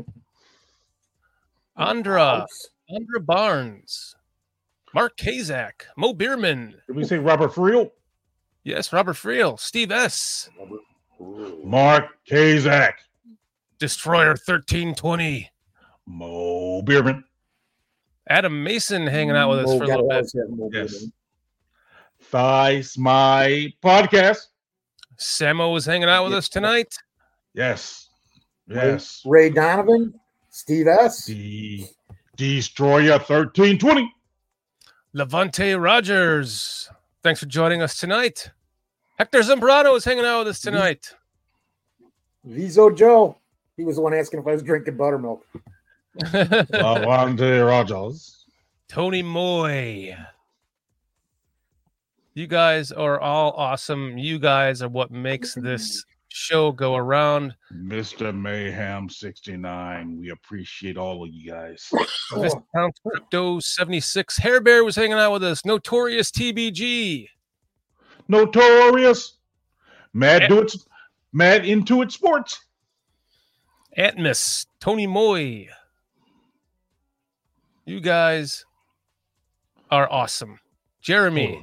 Andra. Andra Barnes. Mark Kazak. Mo Bierman. Did we say Robert Friel? Yes, Robert Friel. Steve S. Mark Kazak. Destroyer thirteen twenty. Mo Bierman. Adam Mason hanging out with us Mo for a got little bit. always have Mo Yes. Bierman. Thighs My Podcast. Samo was hanging out with us tonight. Yes. Yes. Ray Donovan. Steve S. The Destroyer thirteen twenty. Levante Rogers. Thanks for joining us tonight. Hector Zambrano is hanging out with us tonight. Viso Joe. He was the one asking if I was drinking buttermilk. Lavante Rogers. Tony Moy. You guys are all awesome. You guys are what makes this show go around. Mister Mayhem sixty-nine. We appreciate all of you guys. Mister Pound Crypto seventy-six. Hair Bear was hanging out with us. Notorious T B G. Notorious. Mad do it. Mad into it sports. Atmos. Tony Moy. You guys are awesome. Jeremy.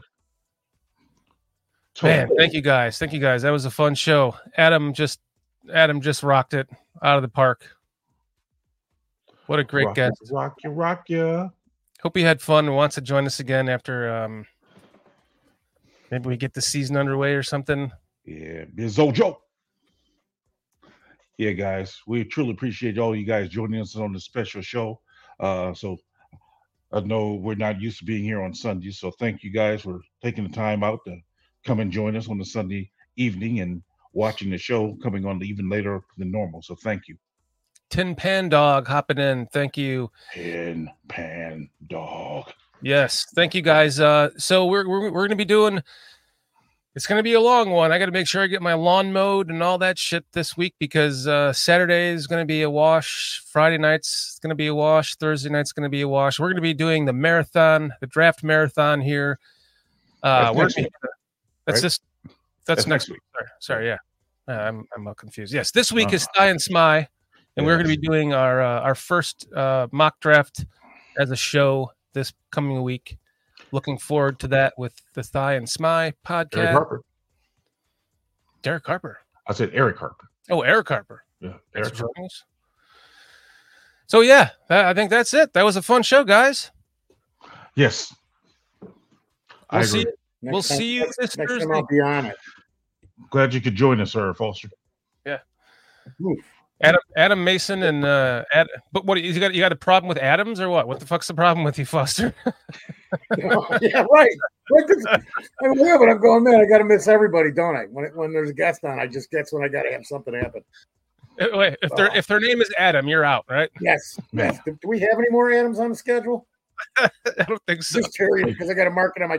Man, thank you guys. Thank you guys. That was a fun show. Adam just Adam just rocked it out of the park. What a great rock, guest. Rock ya, rock ya. Hope he had fun and wants to join us again after um maybe we get the season underway or something. Yeah, Bizzo Joe. Yeah, guys, we truly appreciate all you guys joining us on this special show. Uh, so I know we're not used to being here on Sunday, so thank you guys for taking the time out to come and join us on the Sunday evening and watching the show coming on even later than normal. So thank you. Tin Pan Dog hopping in. Thank you. Tin Pan Dog. Yes, thank you guys. Uh, so we're we're, we're going to be doing. It's going to be a long one. I got to make sure I get my lawn mowed and all that shit this week because uh, Saturday is going to be a wash. Friday night's going to be a wash. Thursday night's going to be a wash. We're going to be doing the marathon, the draft marathon here. Uh, That's we're next gonna be- week, that's right? this. That's, That's next next week. Sorry, sorry yeah. Uh, I'm I'm all confused. Yes, this week is Uh-huh. Thigh and Smy, and we're going to Yes. be doing our uh, our first uh, mock draft as a show this coming week. Looking forward to that with the Thigh and Smy podcast. Eric Harper. Derek Harper. I said Eric Harper. Oh, Eric Harper. Yeah, Thanks Eric for Harper. joining us. So yeah, that, I think that's it. That was a fun show, guys. Yes. I We'll agree. see. Next We'll time- see you next, this next time Thursday. I'll be on it. Glad you could join us, sir, Foster. Oof. Adam Adam Mason and uh, Ad, but what you got? You got a problem with Adams or what? What the fuck's the problem with you, Foster? Yeah, right. Right, this- I mean, yeah, but I'm going, man, I got to miss everybody, don't I? When it, when there's a guest on, I just that's when I got to have something happen. Wait, if their if their name is Adam, you're out, right? Yes. Man. yes. Do, do we have any more Adams on the schedule? I don't think so. Just curious because I got to mark it on my camp.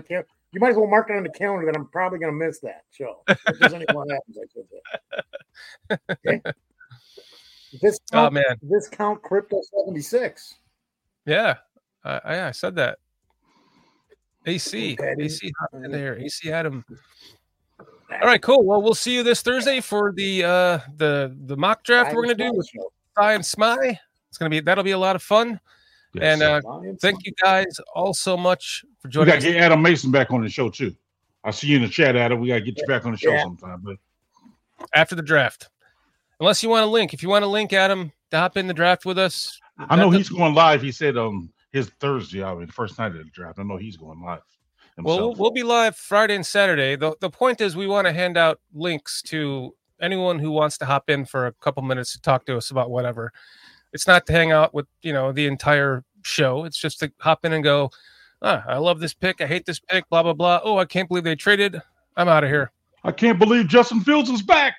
You might as well mark it on the calendar that I'm probably going to miss that show. If there's anyone happens, I should say. Okay. This count, Oh man, this count Crypto seventy-six. yeah, uh, I, I said that. A C, Petty. A C in there, A C Adam. All right, cool. Well, we'll see you this Thursday for the uh the the mock draft we're gonna do with Sly and Smy. It's gonna be that'll be a lot of fun. Yes, and uh, Sly and thank you guys all so much for we joining got us. to get Adam Mason back on the show too. I see you in the chat, Adam. We got to get you back on the show Yeah. sometime. But After the draft. Unless you want to link. If you want to link Adam to hop in the draft with us. I know that- he's going live. He said um his Thursday, I mean, the first night of the draft. I know he's going live. Well, we'll, himself. we'll be live Friday and Saturday. The, the point is we want to hand out links to anyone who wants to hop in for a couple minutes to talk to us about whatever. It's not to hang out with, you know, the entire show. It's just to hop in and go, ah, I love this pick. I hate this pick, blah, blah, blah. Oh, I can't believe they traded. I'm out of here. I can't believe Justin Fields is back.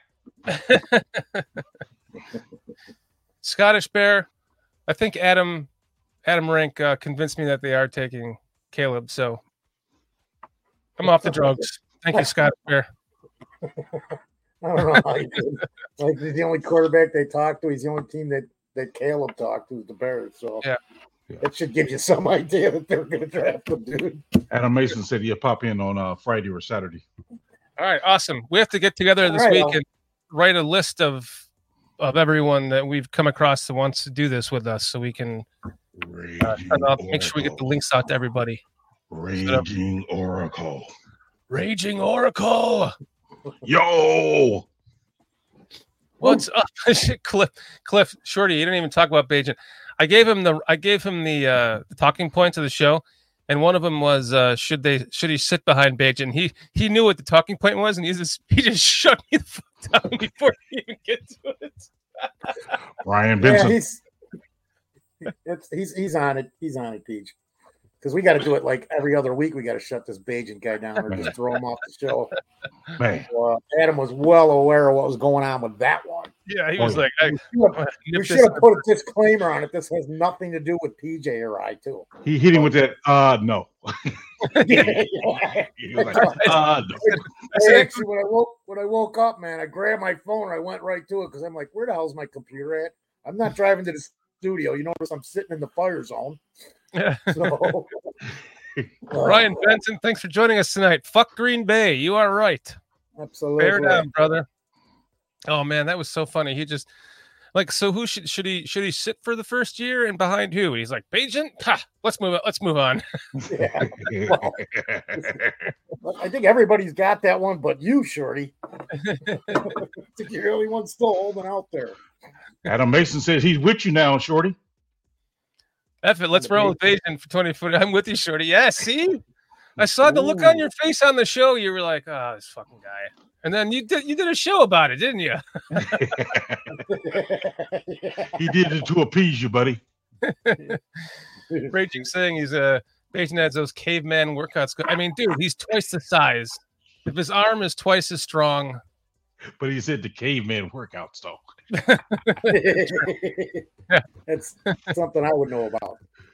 Scottish Bear. I think Adam Adam Rank uh, convinced me that they are taking Caleb. So I'm off the drugs. Thank you, Scottish Bear. I don't know how you do. Like he's the only quarterback they talked to. He's the only team that, that Caleb talked to is the Bears. So Yeah. that should give you some idea that they're going to draft him, dude. Adam Mason said he'll pop in on uh, Friday or Saturday. All right, awesome. We have to get together this All right, week I'll- and write a list of of everyone that we've come across that wants to do this with us, so we can uh, Raging send out- make sure we get the Oracle. links out to everybody. Raging Oracle. Raging Oracle, Yo. what's up, Cliff? Cliff, Shorty, you didn't even talk about Bajan. I gave him the I gave him the uh, the talking points of the show, and one of them was uh, should they should he sit behind Bajan? He he knew what the talking point was, and he just he just shut me the fuck down before he even get to it. Brian Yeah, Benson. he's, it's, he's he's on it. He's on it, Peach. Because we got to do it like every other week. We got to shut this Bajan guy down or just throw him off the show. Man. So, uh, Adam was well aware of what was going on with that one. Yeah, he Oh, was yeah. like, I, We should have- we nip should this- have put a disclaimer on it. This has nothing to do with P J or I, too. He hit him with that, uh, no. Yeah. He was like, uh, no. I actually, when I woke when I woke up, man, I grabbed my phone and I went right to it because I'm like, where the hell's my computer at? I'm not driving to the studio. You notice I'm sitting in the fire zone. So, Ryan Benson, thanks for joining us tonight. Fuck Green Bay. You are right. absolutely. Bear down, brother. Oh man, that was so funny. He just like so. Who should should he should he sit for the first year and behind who? And he's like, Bajan. Ha, let's move it. Let's move on. Yeah. I think everybody's got that one, but you, Shorty. I think you're the only one still holding out there. Adam Mason says he's with you now, Shorty. F it. Let's roll with Bajan for twenty foot. I'm with you, Shorty. Yeah, see, I saw the look on your face on the show. You were like, oh, this fucking guy. And then you did you did a show about it, didn't you? He did it to appease you, buddy. Raging saying he's a uh, Bajan has those caveman workouts. I mean, dude, he's twice the size. If his arm is twice as strong, But he said the caveman workouts, though. That's something I would know about.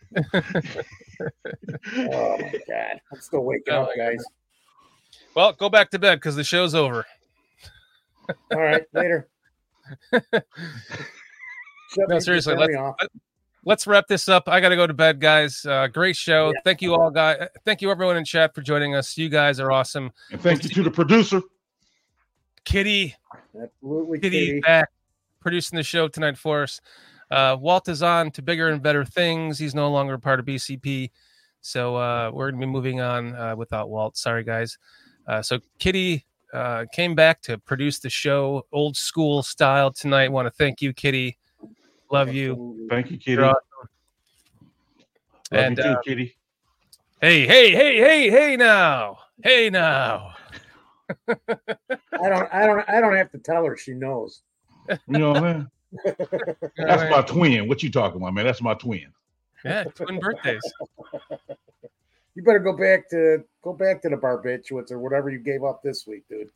Oh my god. I'm still waking Oh up, my guys. well, go back to bed because the show's over. All right, later. Shut No, me- seriously, turn let's- me off. Let's wrap this up. I got to go to bed, guys. Uh, great show. Yeah. Thank you all, guys. Thank you, everyone in chat, for joining us. You guys are awesome. And thank you to the producer. Kitty, Absolutely, Kitty, Kitty. back producing the show tonight for us. Uh, Walt is on to bigger and better things. He's no longer part of B C P. So uh, we're going to be moving on uh, without Walt. Sorry, guys. Uh, so Kitty uh, came back to produce the show old school style tonight. Want to thank you, Kitty. Love you. Absolutely. Thank you, Kitty. You're Love awesome. and, And, you too, uh, Kitty. Hey, hey, hey, hey, hey now. Hey now. I don't I don't I don't have to tell her, she knows. You know what I mean? That's my twin. What you talking about, man? That's my twin. Yeah, twin birthdays. You better go back to go back to the barbiturates or whatever you gave up this week, dude.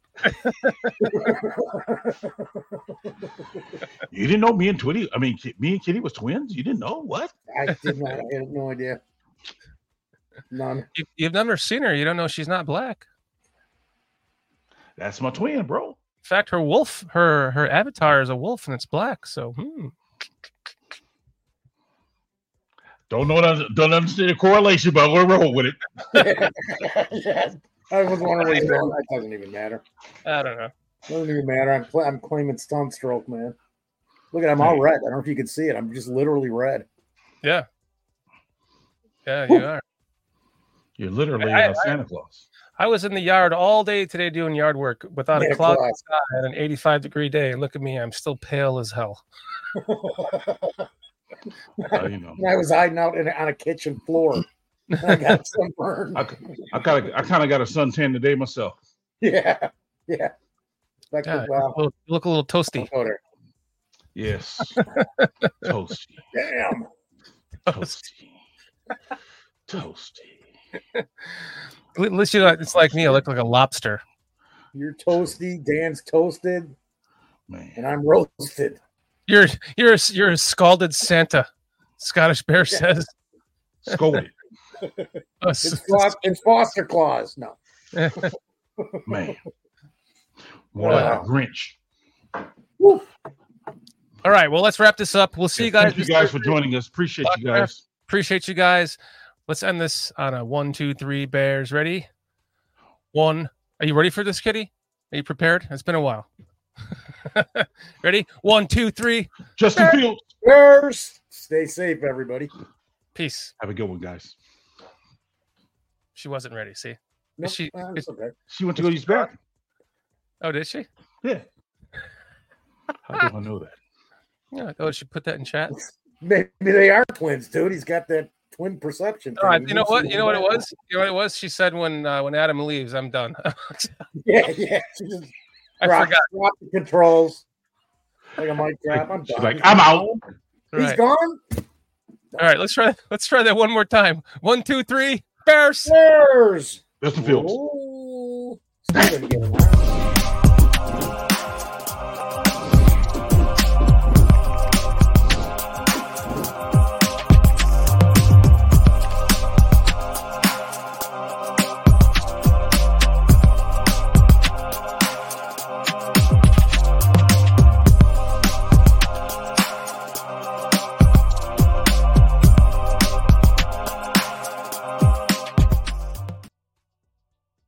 You didn't know me and Twitty? I mean, Ki- me and Kitty was twins? You didn't know? What? I did not. I had no idea. None. You, you've never seen her. You don't know she's not black. That's my twin, bro. In fact, her wolf, her her avatar is a wolf, and it's black. So, hmm. Don't know, don't understand the correlation, but we'll roll with it. Yeah. I was wondering where he's going. That doesn't even matter. I don't know. Doesn't even matter. I'm cl- I'm claiming sunstroke, man. Look at I'm all red. I don't know if you can see it. I'm just literally red. Yeah. Yeah, you are. You're literally I, uh, Santa Claus. I was in the yard all day today doing yard work without Yeah, a cloud class. outside at an eighty-five degree day. Look at me. I'm still pale as hell. Uh, you know, And I was hiding out in, on a kitchen floor. I got sunburned. I, I kind of I kind of got a suntan today myself. Yeah, yeah. Like, Yeah, wow. you look, you look a little toasty. Go there. Yes, toasty, Damn. toasty, toasty. At least you know, it's like me. I look like a lobster. You're toasty. Dan's toasted, Man, and I'm roasted. You're you're a, you're a scalded Santa. Scottish Bear says. scolded, Oh, It's, Fos- it's Foster Claus. No. man. More like a Grinch. Woo. All right. Well, let's wrap this up. We'll see you guys. Thank you guys for joining us. Appreciate you guys. Appreciate you guys. Let's end this on a one, two, three. Bears ready? One. Are you ready for this, Kitty? Are you prepared? It's been a while. Ready? One, two, three. Justin Fields. Bears. Stay safe, everybody. Peace. Have a good one, guys. She wasn't ready. See? Nope, she- uh, it's okay. She went to go use back. Oh, did she? Yeah. How do I know that? Yeah. Oh, she put that in chat. Maybe they are twins, dude. He's got that twin perception. All right. thing. You know what? You know what it was? You know what it was? She said when uh, when Adam leaves, I'm done. Yeah, yeah. She just I dropped, forgot. dropped the controls. Like a mic drop. I'm She's done. like, He's I'm out. gone. All He's right. gone. All right. Let's try. Let's try that one more time. One, two, three. Bears. Bears. Justin Fields. Ooh. Still didn't get it.